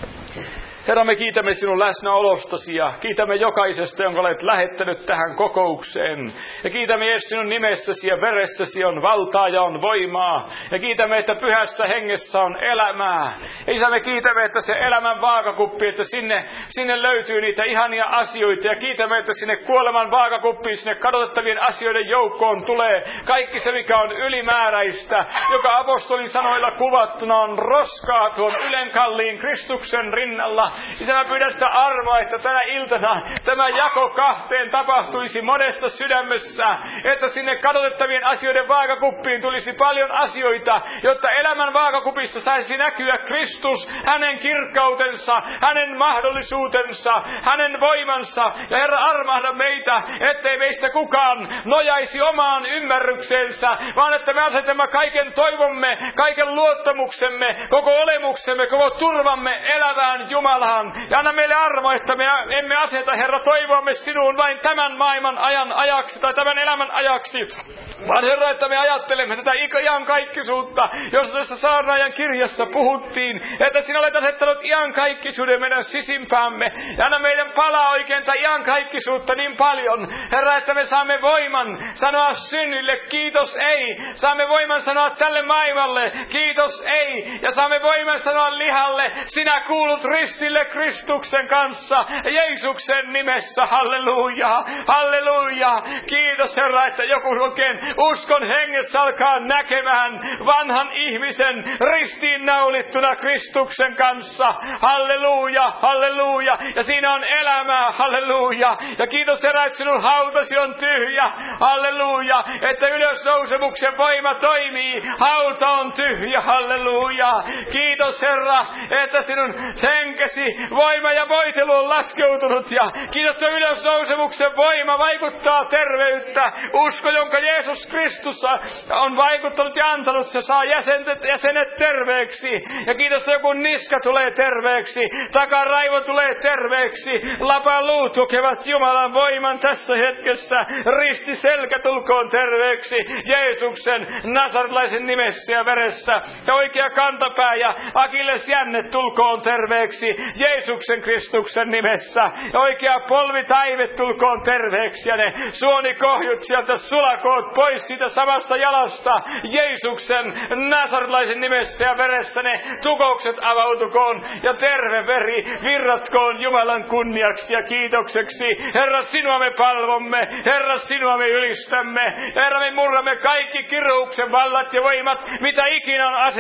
Herra, me kiitämme sinun läsnäolostasi ja kiitämme jokaisesta, jonka olet lähettänyt tähän kokoukseen. Ja kiitämme Jeesus sinun nimessäsi ja veressäsi on valtaa ja on voimaa. Ja kiitämme, että pyhässä hengessä on elämää. Ja Isä, me kiitämme, että se elämän vaakakuppi, että sinne löytyy niitä ihania asioita. Ja kiitämme, että sinne kuoleman vaakakuppiin, sinne kadotettavien asioiden joukkoon tulee kaikki se, mikä on ylimääräistä, joka apostolin sanoilla kuvattuna on roskaa tuon ylenkalliin Kristuksen rinnalla. Isä, mä pyydän sitä arvoa, että tänä iltana tämä jako kahteen tapahtuisi monessa sydämessä, että sinne kadotettavien asioiden vaakakuppiin tulisi paljon asioita, jotta elämän vaakakupissa saisi näkyä Kristus, hänen kirkkautensa, hänen mahdollisuutensa, hänen voimansa. Ja Herra, armahda meitä, ettei meistä kukaan nojaisi omaan ymmärryksensä, vaan että me asetamme kaiken toivomme, kaiken luottamuksemme, koko olemuksemme, koko turvamme elävään Jumalaan. Ja anna meille armo, että me emme aseta, Herra, toivoamme sinuun vain tämän maailman ajan ajaksi tai tämän elämän ajaksi. Vaan Herra, että me ajattelemme tätä iankaikkisuutta, josta tässä saarnaajan kirjassa puhuttiin, että sinä olet asettanut iankaikkisuuden meidän sisimpäämme. Ja anna meidän palaa oikein tätä iankaikkisuutta niin paljon, Herra, että me saamme voiman sanoa synnille kiitos ei. Saamme voiman sanoa tälle maailmalle kiitos ei. Ja saamme voiman sanoa lihalle sinä kuulut ristille Kristuksen kanssa, Jeesuksen nimessä, halleluja, halleluja. Kiitos Herra, että joku oikein uskon hengessä alkaa näkemään vanhan ihmisen ristiinnaulittuna Kristuksen kanssa, halleluja, halleluja. Ja siinä on elämää, halleluja. Ja kiitos Herra, että sinun hautasi on tyhjä, halleluja. Että ylösnousemuksen voima toimii, hauta on tyhjä, halleluja. Kiitos Herra, että sinun henkesi voima ja voitelu on laskeutunut ja kiitos, että ylösnousemuksen voima vaikuttaa terveyttä. Usko, jonka Jeesus Kristus on vaikuttanut ja antanut, se saa jäsenet terveeksi. Ja kiitos, että joku niska tulee terveeksi, takaraivo tulee terveeksi, lapaluut lukevat Jumalan voiman tässä hetkessä. Risti selkä tulkoon terveeksi Jeesuksen nasarlaisen nimessä ja veressä. Ja oikea kantapää ja akillesjänne tulkoon terveeksi Jeesuksen Kristuksen nimessä. Ja oikea polvitaive tulkoon terveeksi ja ne suonikohjut sieltä sulakoot pois siitä samasta jalasta. Jeesuksen nasarlaisen nimessä ja veressä ne tukoukset avautukoon ja terve veri virratkoon Jumalan kunniaksi ja kiitokseksi. Herra, sinua me palvomme. Herra, sinua me ylistämme. Herra, me murramme kaikki kirouksen vallat ja voimat, mitä ikinä on asetettu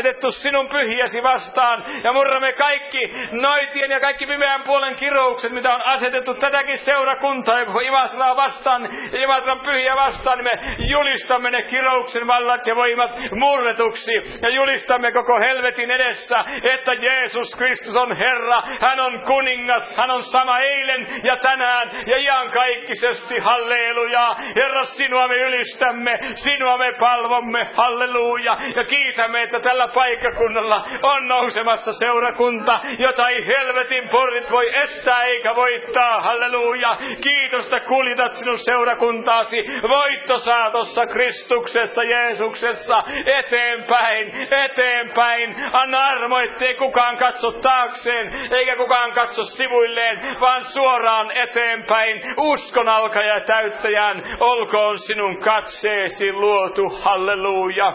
sinun pyhiäsi vastaan ja murramme kaikki noitien ja kaikki pimeän puolen kiroukset, mitä on asetettu tätäkin seurakuntaa Imatraa vastaan ja Imatran pyhiä vastaan, niin me julistamme ne kirouksen vallat ja voimat murretuksi ja julistamme koko helvetin edessä, että Jeesus Kristus on Herra, hän on kuningas, hän on sama eilen ja tänään ja iankaikkisesti, halleluja. Herra, sinua me ylistämme, sinua me palvomme, halleluja, ja kiitämme, että tällä paikkakunnalla on nousemassa seurakunta, jota ei helvetin portit voi estää eikä voittaa, halleluja. Kiitosta kuljetat sinun seurakuntaasi voittosaatossa Kristuksessa, Jeesuksessa, eteenpäin, eteenpäin. Anna armo, ettei kukaan katso taakseen, eikä kukaan katso sivuilleen, vaan suoraan eteenpäin. Uskon alkaja ja täyttäjään olkoon sinun katseesi luotu, halleluja.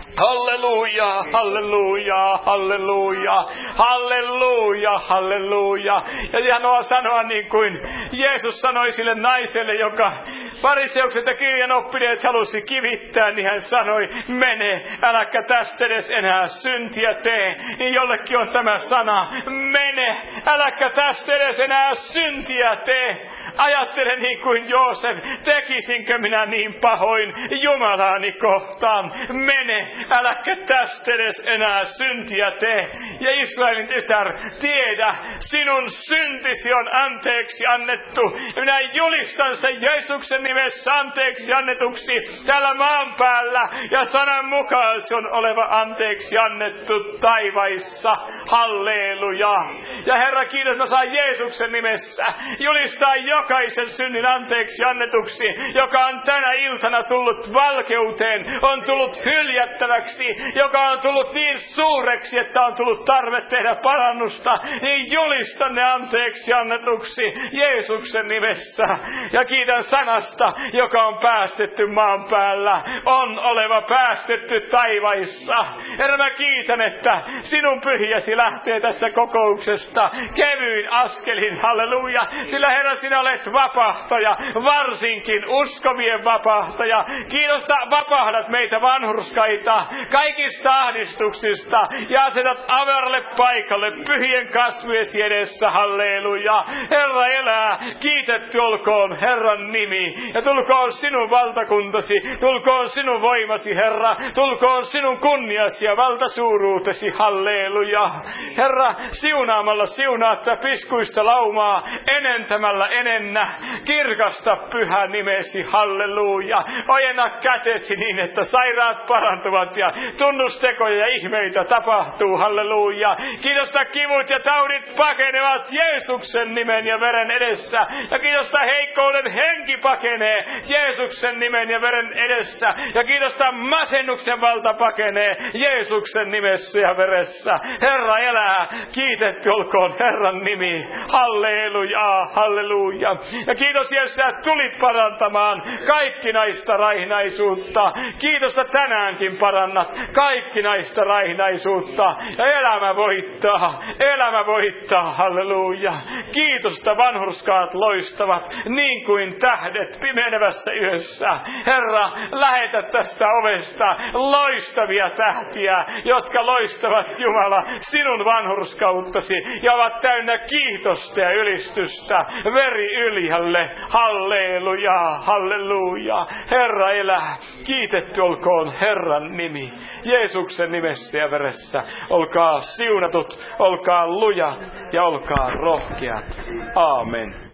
Halleluja, halleluja, halleluja, halleluja, halleluja. Ja hienoa sanoa niin kuin Jeesus sanoi sille naiselle, joka fariseukset ja kirjanoppineet halusi kivittää, niin hän sanoi, mene, äläkä tästä edes enää syntiä tee. Niin jollekin on tämä sana, mene, äläkä tästä edes enää syntiä tee. Ajattele niin kuin Joosef, tekisinkö minä niin pahoin Jumalaani kohtaan, mene, äläkä tästä edes enää syntiä tee. Ja Israelin tytär, tiedä, sinun syntisi on anteeksi annettu. Minä julistan sen Jeesuksen nimessä anteeksi annetuksi täällä maan päällä. Ja sanan mukaan se on oleva anteeksi annettu taivaissa. Halleluja. Ja Herra, kiitos, mä saan Jeesuksen nimessä julistaa jokaisen synnin anteeksi annetuksi, joka on tänä iltana tullut valkeuteen, on tullut hyljättäväksi, joka on tullut niin suureksi, että on tullut tarve tehdä parannusta, niin julistan ne anteeksi annetuksi Jeesuksen nimessä. Ja kiitän sanasta, joka on päästetty maan päällä, on oleva päästetty taivaissa. Herra, mä kiitän, että sinun pyhiäsi lähtee tästä kokouksesta kevyin askelin, halleluja. Sillä Herra, sinä olet vapahtaja, varsinkin uskovien vapahtaja. Kiitosta vapahdat meitä vanhurskaita kaikista ahdistuksista ja asetat averalle paikalle pyhien kasvojesi edessä, halleluja. Herra elää, kiitetty olkoon Herran nimi ja tulkoon sinun valtakuntasi, tulkoon sinun voimasi, Herra, tulkoon sinun kunniasi ja valtasuuruutesi, halleluja. Herra, siunaamalla siunaatta piskuista laumaa, enentämällä enennä, kirkasta pyhä nimesi, halleluja. Ojenna kätesi niin, että sairaat parantuvat ja tunnustekoja ja ihmeitä tapahtuu, halleluja. Kiitosta kivut ja taudit pakenevat Jeesuksen nimen ja veren edessä. Ja kiitosta heikkouden henki pakenee Jeesuksen nimen ja veren edessä. Ja kiitosta masennuksen valta pakenee Jeesuksen nimessä ja veressä. Herra elää, kiitetty olkoon Herran nimi. Halleluja, halleluja. Ja kiitos Jeesus, että tulit parantamaan kaikkinaista raihnaisuutta. Kiitosta tänäänkin parannat kaikkinaista raihnaisuutta. Ja elämä voittaa, halleluja. Kiitosta vanhurskaat loistavat niin kuin tähdet pimenevässä yössä. Herra, lähetä tästä ovesta loistavia tähtiä, jotka loistavat, Jumala, sinun vanhurskauttasi ja ovat täynnä kiitosta ja ylistystä veri Ylhäälle. Halleluja, halleluja. Herra elää, kiitetty olkoon Herran nimi. Jeesuksen nimessä ja veressä. Olkaa siunatut, olkaa lujat ja olkaa rohkeat. Aamen.